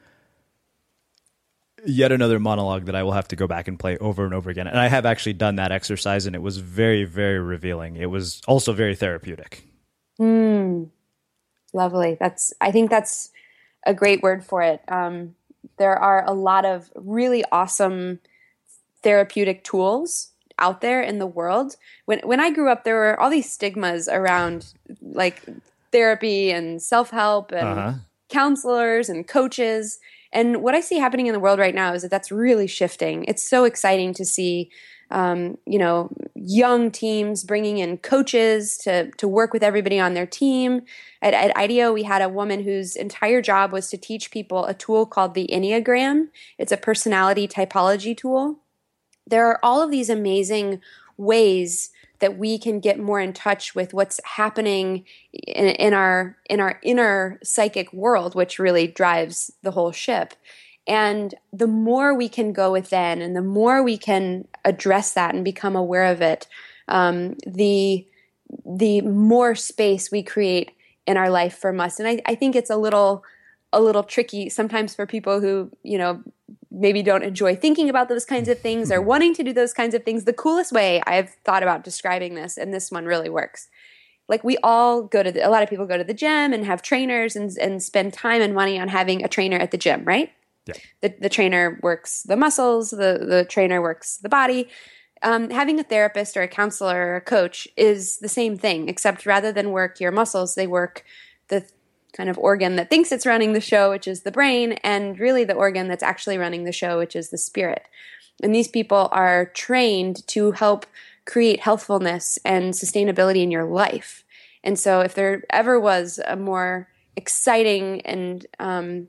Yet another monologue that I will have to go back and play over and over again. And I have actually done that exercise, and it was very, very revealing. It was also very therapeutic. Mm, lovely. That's I think that's a great word for it. Um, there are a lot of really awesome therapeutic tools out there in the world. When when I grew up, there were all these stigmas around like therapy and self-help and uh-huh. counselors and coaches. And what I see happening in the world right now is that that's really shifting. It's so exciting to see, um, you know, young teams, bringing in coaches to, to work with everybody on their team. At, at IDEO, we had a woman whose entire job was to teach people a tool called the Enneagram. It's a personality typology tool. There are all of these amazing ways that we can get more in touch with what's happening in, in our in our inner psychic world, which really drives the whole ship. And the more we can go within, and the more we can address that and become aware of it, um, the the more space we create in our life from us. And I, I think it's a little a little tricky sometimes for people who, you know, maybe don't enjoy thinking about those kinds of things or wanting to do those kinds of things. The coolest way I've thought about describing this, and this one really works. Like we all go to the, a lot of people go to the gym and have trainers and and spend time and money on having a trainer at the gym, right? Yeah. The the trainer works the muscles, the the trainer works the body. Um, having a therapist or a counselor or a coach is the same thing, except rather than work your muscles, they work the kind of organ that thinks it's running the show, which is the brain, and really the organ that's actually running the show, which is the spirit. And these people are trained to help create healthfulness and sustainability in your life. And so if there ever was a more exciting and um,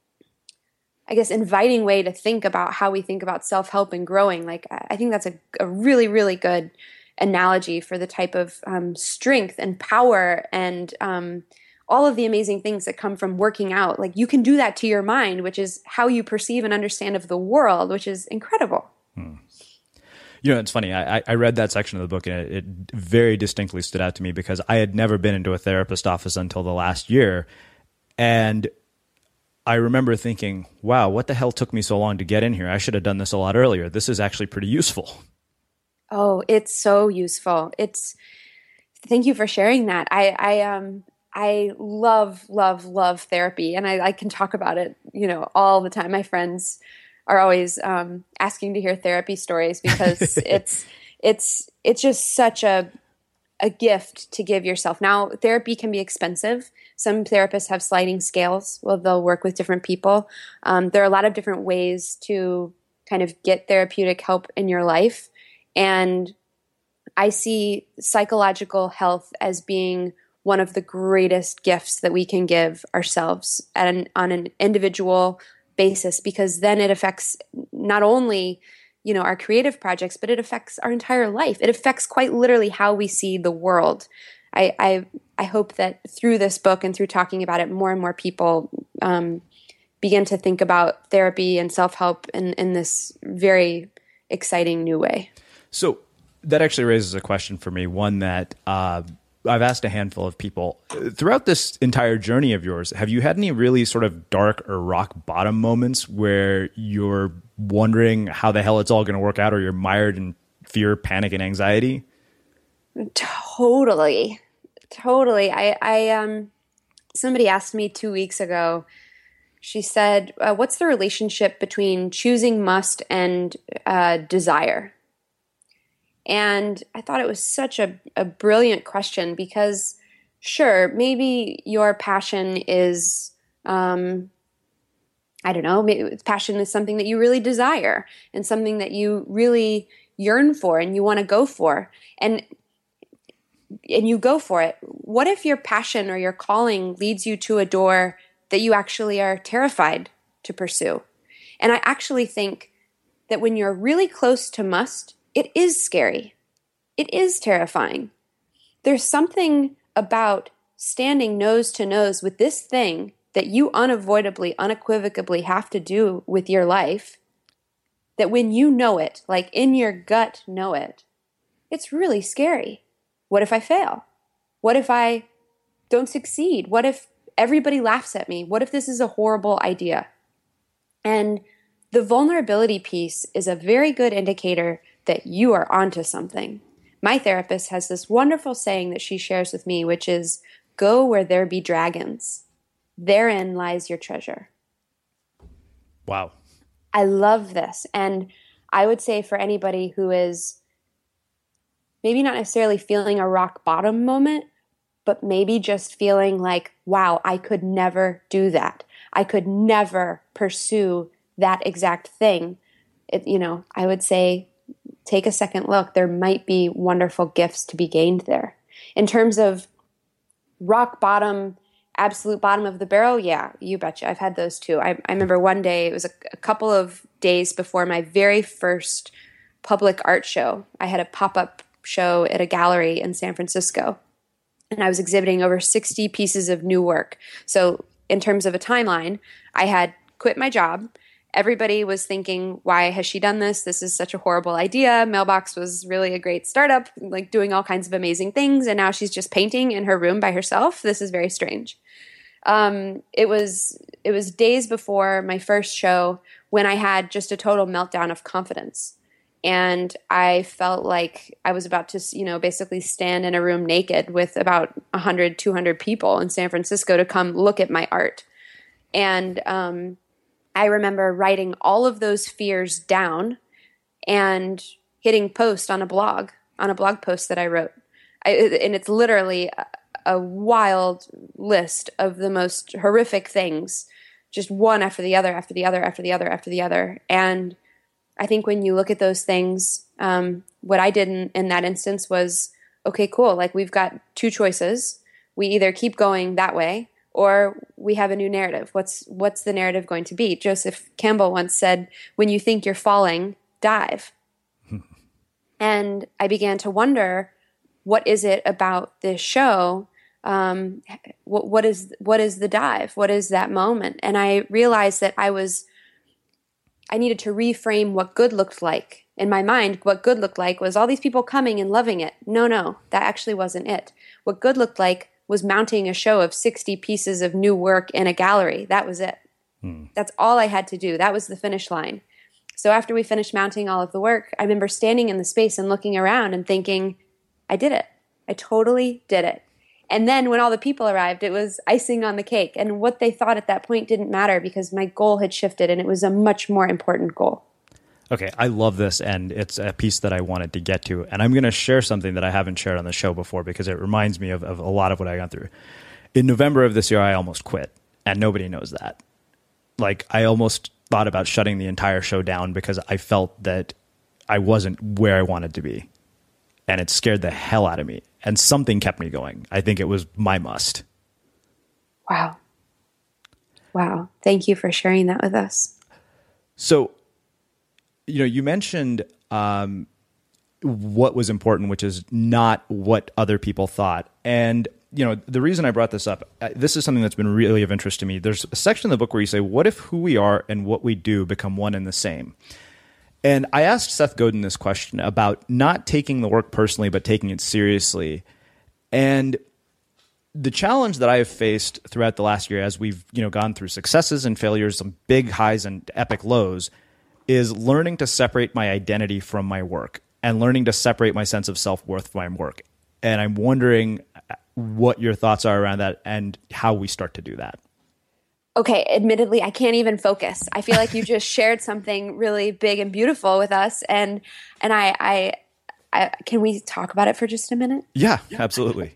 I guess, inviting way to think about how we think about self-help and growing, like I think that's a, a really, really good analogy for the type of um, strength and power and um, all of the amazing things that come from working out. Like you can do that to your mind, which is how you perceive and understand of the world, which is incredible. Hmm. You know, it's funny. I, I read that section of the book and it, it very distinctly stood out to me because I had never been into a therapist office until the last year. And I remember thinking, wow, what the hell took me so long to get in here? I should have done this a lot earlier. This is actually pretty useful. Oh, it's so useful. It's, thank you for sharing that. I, I, um, I love, love, love therapy, and I, I can talk about it, you know, all the time. My friends are always um, asking to hear therapy stories because it's, it's, it's just such a, a gift to give yourself. Now, therapy can be expensive. Some therapists have sliding scales. Well, they'll work with different people. Um, there are a lot of different ways to kind of get therapeutic help in your life. And I see psychological health as being one of the greatest gifts that we can give ourselves at an, on an individual basis, because then it affects not only, you know, our creative projects, but it affects our entire life. It affects quite literally how we see the world. I I, I hope that through this book and through talking about it, more and more people um, begin to think about therapy and self-help in, in this very exciting new way. So that actually raises a question for me, one that uh, I've asked a handful of people. Throughout this entire journey of yours, have you had any really sort of dark or rock bottom moments where you're wondering how the hell it's all going to work out, or you're mired in fear, panic, and anxiety? Totally. Totally. I, I, um, somebody asked me two weeks ago, she said, uh, what's the relationship between choosing must and uh, desire? And I thought it was such a, a brilliant question because, sure, maybe your passion is, um, I don't know, maybe passion is something that you really desire and something that you really yearn for and you want to go for. And and you go for it. What if your passion or your calling leads you to a door that you actually are terrified to pursue? And I actually think that when you're really close to must, it is scary. It is terrifying. There's something about standing nose to nose with this thing that you unavoidably, unequivocally have to do with your life, that when you know it, like in your gut know it, it's really scary. What if I fail? What if I don't succeed? What if everybody laughs at me? What if this is a horrible idea? And the vulnerability piece is a very good indicator that you are onto something. My therapist has this wonderful saying that she shares with me, which is, go where there be dragons. Therein lies your treasure. Wow. I love this. And I would say for anybody who is maybe not necessarily feeling a rock bottom moment, but maybe just feeling like, wow, I could never do that. I could never pursue that exact thing. It, you know, I would say, take a second look, there might be wonderful gifts to be gained there. In terms of rock bottom, absolute bottom of the barrel, yeah, you betcha. I've had those too. I, I remember one day, it was a, a couple of days before my very first public art show. I had a pop-up show at a gallery in San Francisco, and I was exhibiting over sixty pieces of new work. So in terms of a timeline, I had quit my job. Everybody was thinking, why has she done this? This is such a horrible idea. Mailbox was really a great startup, like doing all kinds of amazing things. And now she's just painting in her room by herself. This is very strange. Um, it was, it was days before my first show when I had just a total meltdown of confidence. And I felt like I was about to, you know, basically stand in a room naked with about one hundred, two hundred people in San Francisco to come look at my art. And, um, I remember writing all of those fears down and hitting post on a blog, on a blog post that I wrote. I, and it's literally a, a wild list of the most horrific things, just one after the other, after the other, after the other, after the other. And I think when you look at those things, um, what I did in, in that instance was, okay, cool. Like, we've got two choices. We either keep going that way, or we have a new narrative. What's what's the narrative going to be? Joseph Campbell once said, when you think you're falling, dive. And I began to wonder, what is it about this show? Um, what, what is what is the dive? What is that moment? And I realized that I was, I needed to reframe what good looked like. In my mind, what good looked like was all these people coming and loving it. No, no, that actually wasn't it. What good looked like was mounting a show of sixty pieces of new work in a gallery. That was it. Hmm. That's all I had to do. That was the finish line. So after we finished mounting all of the work, I remember standing in the space and looking around and thinking, I did it. I totally did it. And then when all the people arrived, it was icing on the cake. And what they thought at that point didn't matter, because my goal had shifted and it was a much more important goal. Okay, I love this, and it's a piece that I wanted to get to. And I'm going to share something that I haven't shared on the show before, because it reminds me of, of a lot of what I got through. In November of this year, I almost quit, and nobody knows that. Like, I almost thought about shutting the entire show down because I felt that I wasn't where I wanted to be. And it scared the hell out of me. And something kept me going. I think it was my must. Wow. Wow. Thank you for sharing that with us. So, you know, you mentioned um, what was important, which is not what other people thought. And, you know, the reason I brought this up, this is something that's been really of interest to me. There's a section in the book where you say, what if who we are and what we do become one and the same? And I asked Seth Godin this question about not taking the work personally, but taking it seriously. And the challenge that I have faced throughout the last year, as we've, you know, gone through successes and failures, some big highs and epic lows, is learning to separate my identity from my work and learning to separate my sense of self-worth from my work. And I'm wondering what your thoughts are around that and how we start to do that. Okay, admittedly, I can't even focus. I feel like you just shared something really big and beautiful with us. And and I, I, I can we talk about it for just a minute? Yeah, absolutely.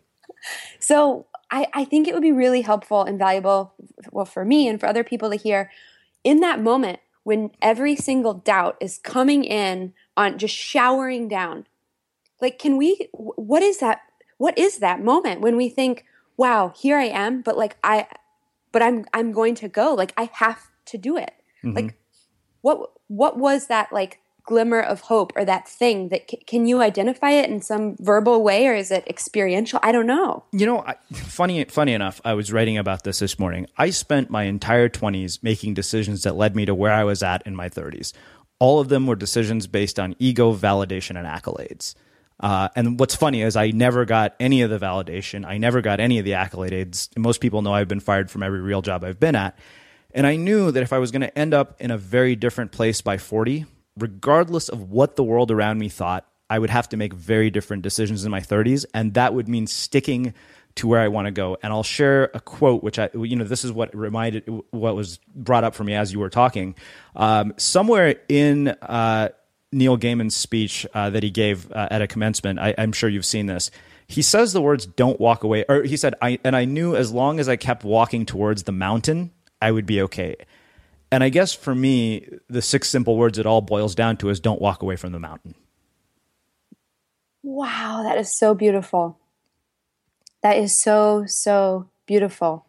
So I, I think it would be really helpful and valuable, well, for me and for other people to hear, in that moment, when every single doubt is coming in on just showering down, like, can we, what is that, what is that moment when we think, wow, here I am, but like I, but I'm, I'm going to go, like, I have to do it. Mm-hmm. Like, what, what was that like glimmer of hope, or that thing that, c- can you identify it in some verbal way, or is it experiential? I don't know. You know, I, funny, funny enough, I was writing about this this morning. I spent my entire twenties making decisions that led me to where I was at in my thirties. All of them were decisions based on ego, validation, and accolades. Uh, and what's funny is I never got any of the validation. I never got any of the accolades. Most people know I've been fired from every real job I've been at. And I knew that if I was going to end up in a very different place by forty, regardless of what the world around me thought, I would have to make very different decisions in my thirties. And that would mean sticking to where I want to go. And I'll share a quote, which I, you know, this is what reminded, what was brought up for me as you were talking. Um, somewhere in uh, Neil Gaiman's speech uh, that he gave uh, at a commencement, I, I'm sure you've seen this. He says the words, "Don't walk away." Or he said, I, and I knew as long as I kept walking towards the mountain, I would be okay. And I guess for me, the six simple words it all boils down to is don't walk away from the mountain. Wow, that is so beautiful. That is so, so beautiful.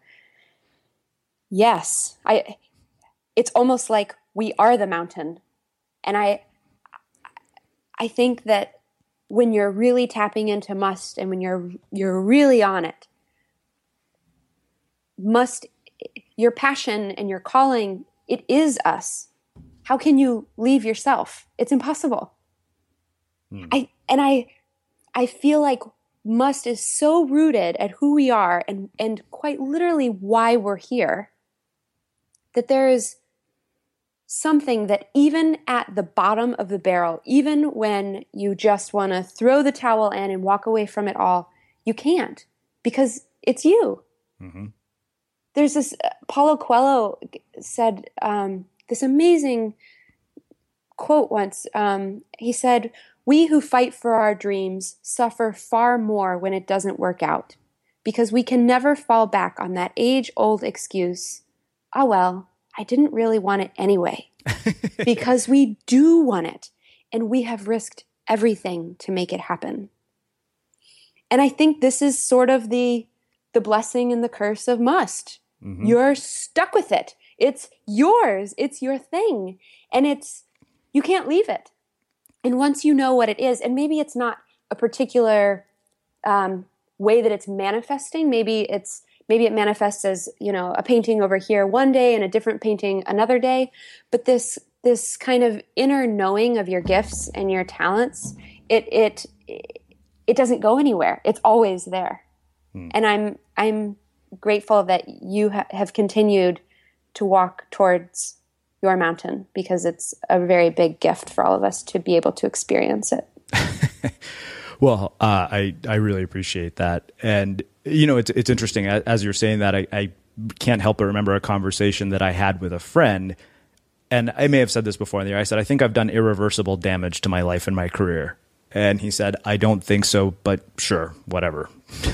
Yes, I. It's almost like we are the mountain. And I I think that when you're really tapping into must and when you're you're really on it, must, your passion and your calling, it is us. How can you leave yourself? It's impossible. Hmm. I and I I feel like must is so rooted at who we are and, and quite literally why we're here, that there is something that even at the bottom of the barrel, even when you just want to throw the towel in and walk away from it all, you can't, because it's you. Mm-hmm. There's this, uh, Paulo Coelho said um, this amazing quote once. Um, he said, "We who fight for our dreams suffer far more when it doesn't work out, because we can never fall back on that age-old excuse, oh, well, I didn't really want it anyway," because we do want it, and we have risked everything to make it happen. And I think this is sort of the the blessing and the curse of must. Mm-hmm. You're stuck with it. It's yours. It's your thing. And it's, you can't leave it. And once you know what it is, and maybe it's not a particular um, way that it's manifesting, maybe it's Maybe it manifests as, you know, a painting over here one day and a different painting another day. But this this kind of inner knowing of your gifts and your talents, it it it doesn't go anywhere. It's always there. Hmm. And I'm I'm grateful that you ha- have continued to walk towards your mountain, because it's a very big gift for all of us to be able to experience it. Well, uh, I I really appreciate that. And you know, it's it's interesting. As you're saying that, I, I can't help but remember a conversation that I had with a friend. And I may have said this before in the air. I said, I think I've done irreversible damage to my life and my career. And he said, I don't think so, but sure, whatever.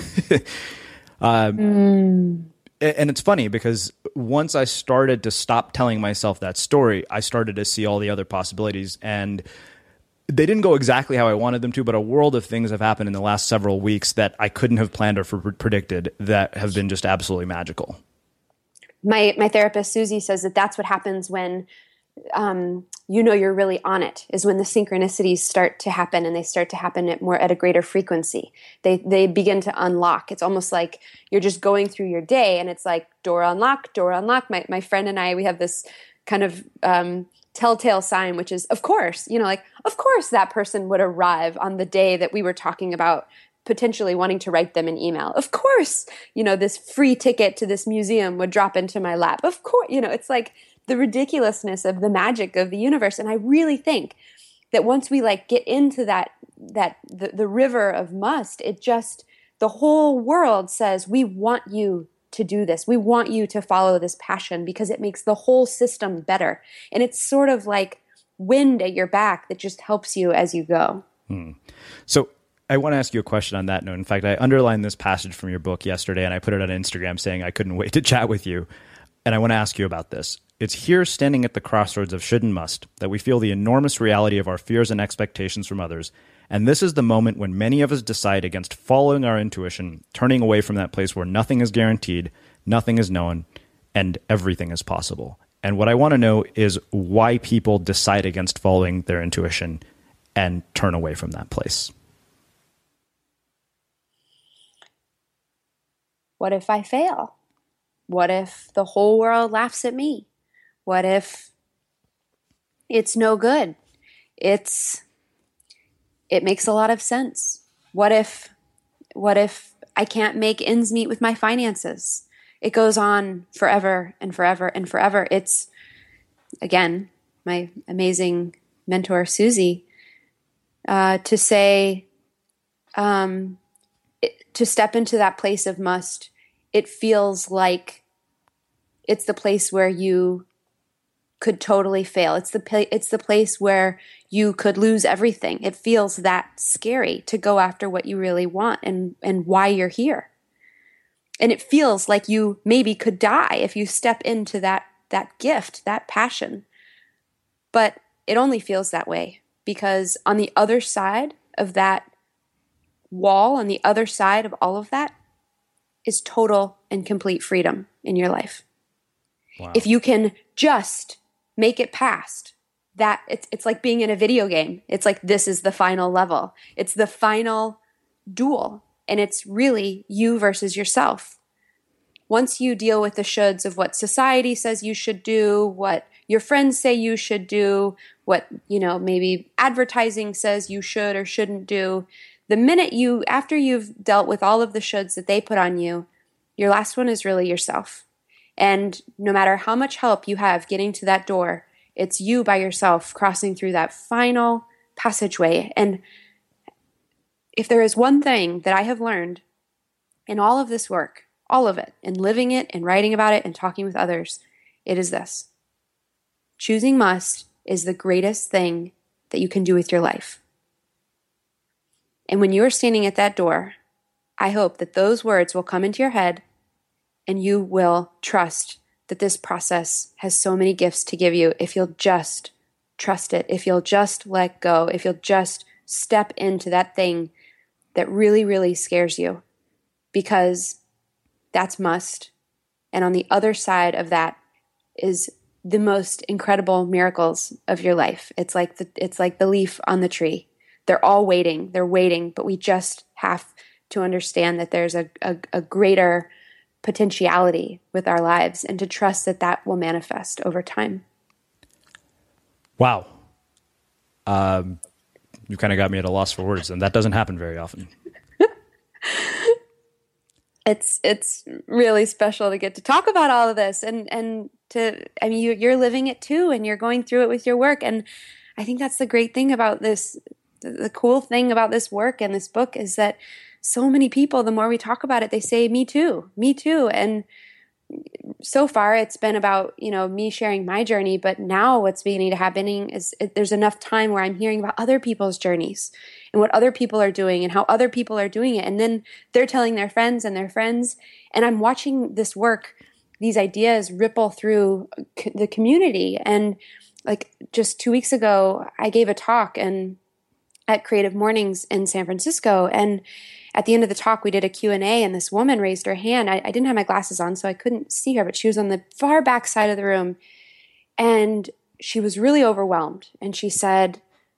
um, mm. And it's funny because once I started to stop telling myself that story, I started to see all the other possibilities. And they didn't go exactly how I wanted them to, but a world of things have happened in the last several weeks that I couldn't have planned or predicted that have been just absolutely magical. My my therapist, Susie, says that that's what happens when um, you know you're really on it, is when the synchronicities start to happen, and they start to happen at more at a greater frequency. They they begin to unlock. It's almost like you're just going through your day, and it's like door unlock, door unlock. My my friend and I, we have this kind of um, telltale sign, which is, of course, you know, like, of course that person would arrive on the day that we were talking about potentially wanting to write them an email. Of course, you know, this free ticket to this museum would drop into my lap. Of course, you know, it's like the ridiculousness of the magic of the universe. And I really think that once we like get into that, that the, the river of must, it just, the whole world says, we want you to do this. We want you to follow this passion because it makes the whole system better. And it's sort of like wind at your back that just helps you as you go. Hmm. So I want to ask you a question on that note. In fact, I underlined this passage from your book yesterday and I put it on Instagram saying I couldn't wait to chat with you. And I want to ask you about this. It's here, standing at the crossroads of should and must, that we feel the enormous reality of our fears and expectations from others. And this is the moment when many of us decide against following our intuition, turning away from that place where nothing is guaranteed, nothing is known, and everything is possible. And what I want to know is why people decide against following their intuition and turn away from that place. What if I fail? What if the whole world laughs at me? What if it's no good? It's it makes a lot of sense. What if what if I can't make ends meet with my finances? It goes on forever and forever and forever. It's, again, my amazing mentor, Susie, uh, to say, um, it, to step into that place of must, it feels like it's the place where you could totally fail. It's the it's the place where you could lose everything. It feels that scary to go after what you really want and, and why you're here. And it feels like you maybe could die if you step into that that gift, that passion. But it only feels that way because on the other side of that wall on the other side of all of that is total and complete freedom in your life. Wow. If you can just make it past that, it's it's like being in a video game. It's like, this is the final level. It's the final duel. And it's really you versus yourself. Once you deal with the shoulds of what society says you should do, what your friends say you should do, what, you know, maybe advertising says you should or shouldn't do, the minute you, after you've dealt with all of the shoulds that they put on you, your last one is really yourself. And no matter how much help you have getting to that door, it's you by yourself crossing through that final passageway. And if there is one thing that I have learned in all of this work, all of it, and living it and writing about it and talking with others, it is this. Choosing must is the greatest thing that you can do with your life. And when you are standing at that door, I hope that those words will come into your head and you will trust that this process has so many gifts to give you if you'll just trust it, if you'll just let go, if you'll just step into that thing that really, really scares you, because that's must. And on the other side of that is the most incredible miracles of your life. It's like the, it's like the leaf on the tree. They're all waiting. They're waiting, but we just have to understand that there's a, a, a greater potentiality with our lives and to trust that that will manifest over time. Wow. Um, you kind of got me at a loss for words, and that doesn't happen very often. It's it's really special to get to talk about all of this, and and to I mean you, you're living it too, and you're going through it with your work, and I think that's the great thing about this. The cool thing about this work and this book is that so many people, the more we talk about it, they say, me too, me too. And so far it's been about, you know, me sharing my journey, but now what's beginning to happen is it, there's enough time where I'm hearing about other people's journeys and what other people are doing and how other people are doing it. And then they're telling their friends and their friends. And I'm watching this work, these ideas ripple through c- the community. And like just two weeks ago, I gave a talk and at Creative Mornings in San Francisco. And at the end of the talk, we did a Q and A, and this woman raised her hand. I, I didn't have my glasses on, so I couldn't see her, but she was on the far back side of the room. And she was really overwhelmed. And she said,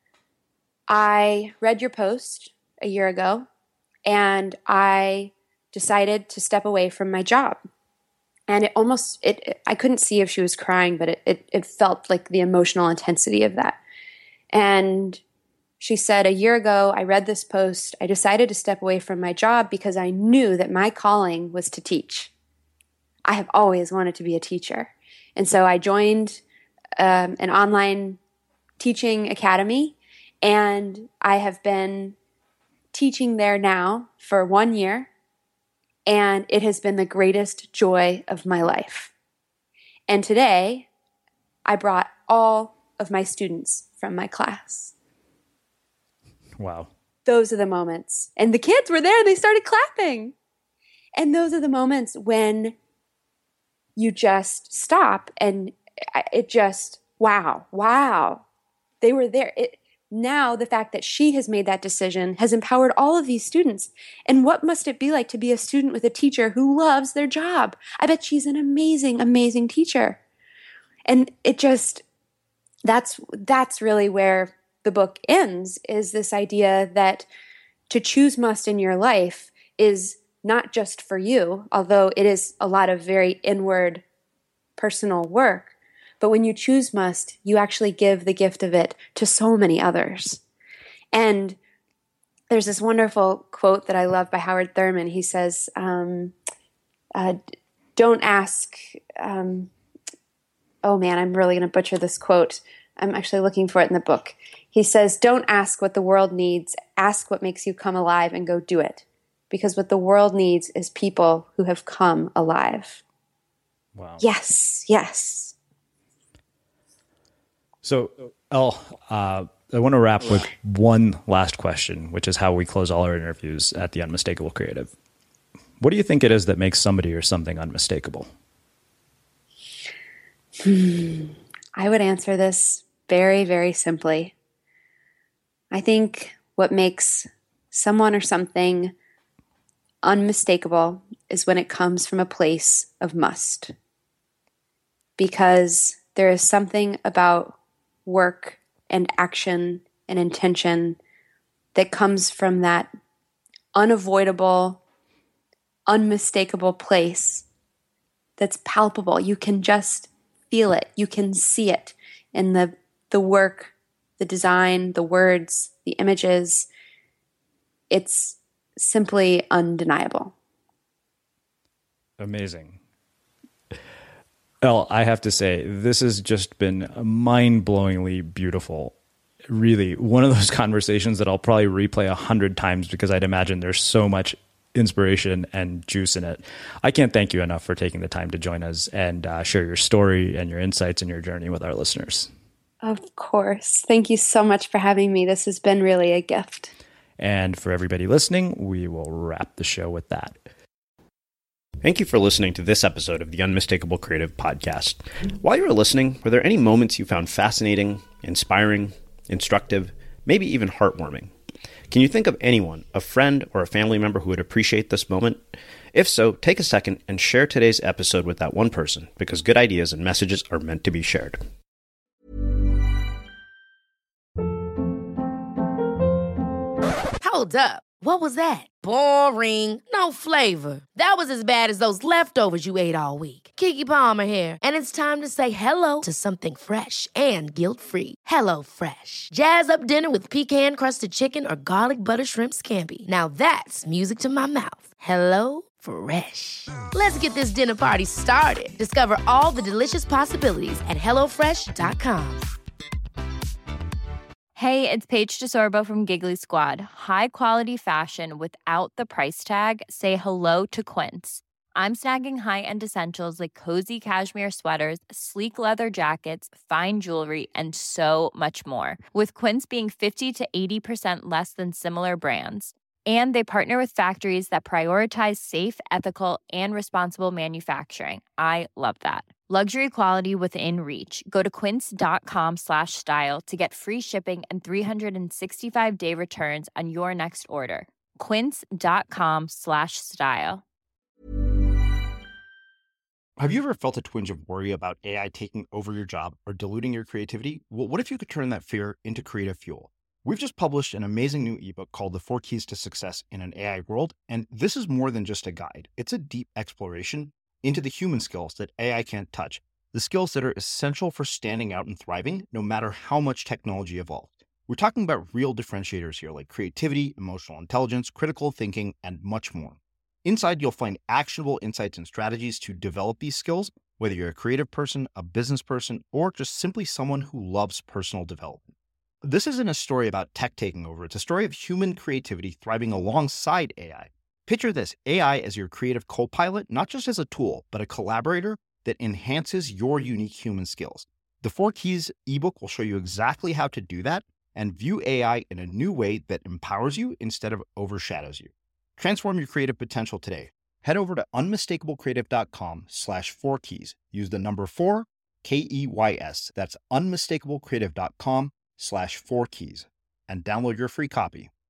I read your post a year ago, and I decided to step away from my job. And it almost, it, I couldn't see if she was crying, but it, it, it felt like the emotional intensity of that. And she said, a year ago, I read this post. I decided to step away from my job because I knew that my calling was to teach. I have always wanted to be a teacher. And so I joined um, an online teaching academy, and I have been teaching there now for one year, and it has been the greatest joy of my life. And today, I brought all of my students from my class. Wow. Those are the moments. And the kids were there. They started clapping. And those are the moments when you just stop and it just, wow, wow. They were there. It, now the fact that she has made that decision has empowered all of these students. And what must it be like to be a student with a teacher who loves their job? I bet she's an amazing, amazing teacher. And it just, that's that's really where the book ends, is this idea that to choose must in your life is not just for you, although it is a lot of very inward personal work. But when you choose must, you actually give the gift of it to so many others. And there's this wonderful quote that I love by Howard Thurman. He says, um, uh, don't ask, um, oh man, I'm really going to butcher this quote. I'm actually looking for it in the book. He says, don't ask what the world needs. Ask what makes you come alive and go do it. Because what the world needs is people who have come alive. Wow. Yes, yes. So, Elle, uh, I want to wrap with one last question, which is how we close all our interviews at the Unmistakable Creative. What do you think it is that makes somebody or something unmistakable? Hmm. I would answer this very, very simply. I think what makes someone or something unmistakable is when it comes from a place of must. Because there is something about work and action and intention that comes from that unavoidable, unmistakable place that's palpable. You can just feel it. You can see it in the the work, the design, the words, the images. It's simply undeniable. Amazing. Well, I have to say, this has just been mind-blowingly beautiful. Really, one of those conversations that I'll probably replay a hundred times because I'd imagine there's so much inspiration and juice in it. I can't thank you enough for taking the time to join us and uh, share your story and your insights and your journey with our listeners. Of course. Thank you so much for having me. This has been really a gift. And for everybody listening, we will wrap the show with that. Thank you for listening to this episode of the Unmistakable Creative Podcast. While you were listening, were there any moments you found fascinating, inspiring, instructive, maybe even heartwarming? Can you think of anyone, a friend or a family member who would appreciate this moment? If so, take a second and share today's episode with that one person, because good ideas and messages are meant to be shared. Hold up. What was that? Boring. No flavor. That was as bad as those leftovers you ate all week. Keke Palmer here, and it's time to say hello to something fresh and guilt-free. Hello Fresh. Jazz up dinner with pecan-crusted chicken or garlic butter shrimp scampi. Now that's music to my mouth. Hello Fresh. Let's get this dinner party started. Discover all the delicious possibilities at hello fresh dot com. Hey, it's Paige DeSorbo from Giggly Squad. High quality fashion without the price tag. Say hello to Quince. I'm snagging high-end essentials like cozy cashmere sweaters, sleek leather jackets, fine jewelry, and so much more. With Quince being fifty to eighty percent less than similar brands. And they partner with factories that prioritize safe, ethical, and responsible manufacturing. I love that. Luxury quality within reach. Go to quince.com slash style to get free shipping and three sixty-five day returns on your next order. Quince.com slash style. Have you ever felt a twinge of worry about A I taking over your job or diluting your creativity? Well, what if you could turn that fear into creative fuel? We've just published an amazing new ebook called The Four Keys to Success in an A I World, and this is more than just a guide. It's a deep exploration into the human skills that A I can't touch, the skills that are essential for standing out and thriving, no matter how much technology evolved. We're talking about real differentiators here, like creativity, emotional intelligence, critical thinking, and much more. Inside, you'll find actionable insights and strategies to develop these skills, whether you're a creative person, a business person, or just simply someone who loves personal development. This isn't a story about tech taking over. It's a story of human creativity thriving alongside A I. Picture this, A I as your creative co-pilot, not just as a tool, but a collaborator that enhances your unique human skills. The Four Keys ebook will show you exactly how to do that and view A I in a new way that empowers you instead of overshadows you. Transform your creative potential today. Head over to unmistakablecreative.com slash four keys. Use the number four, K E Y S. That's unmistakablecreative.com slash four keys and download your free copy.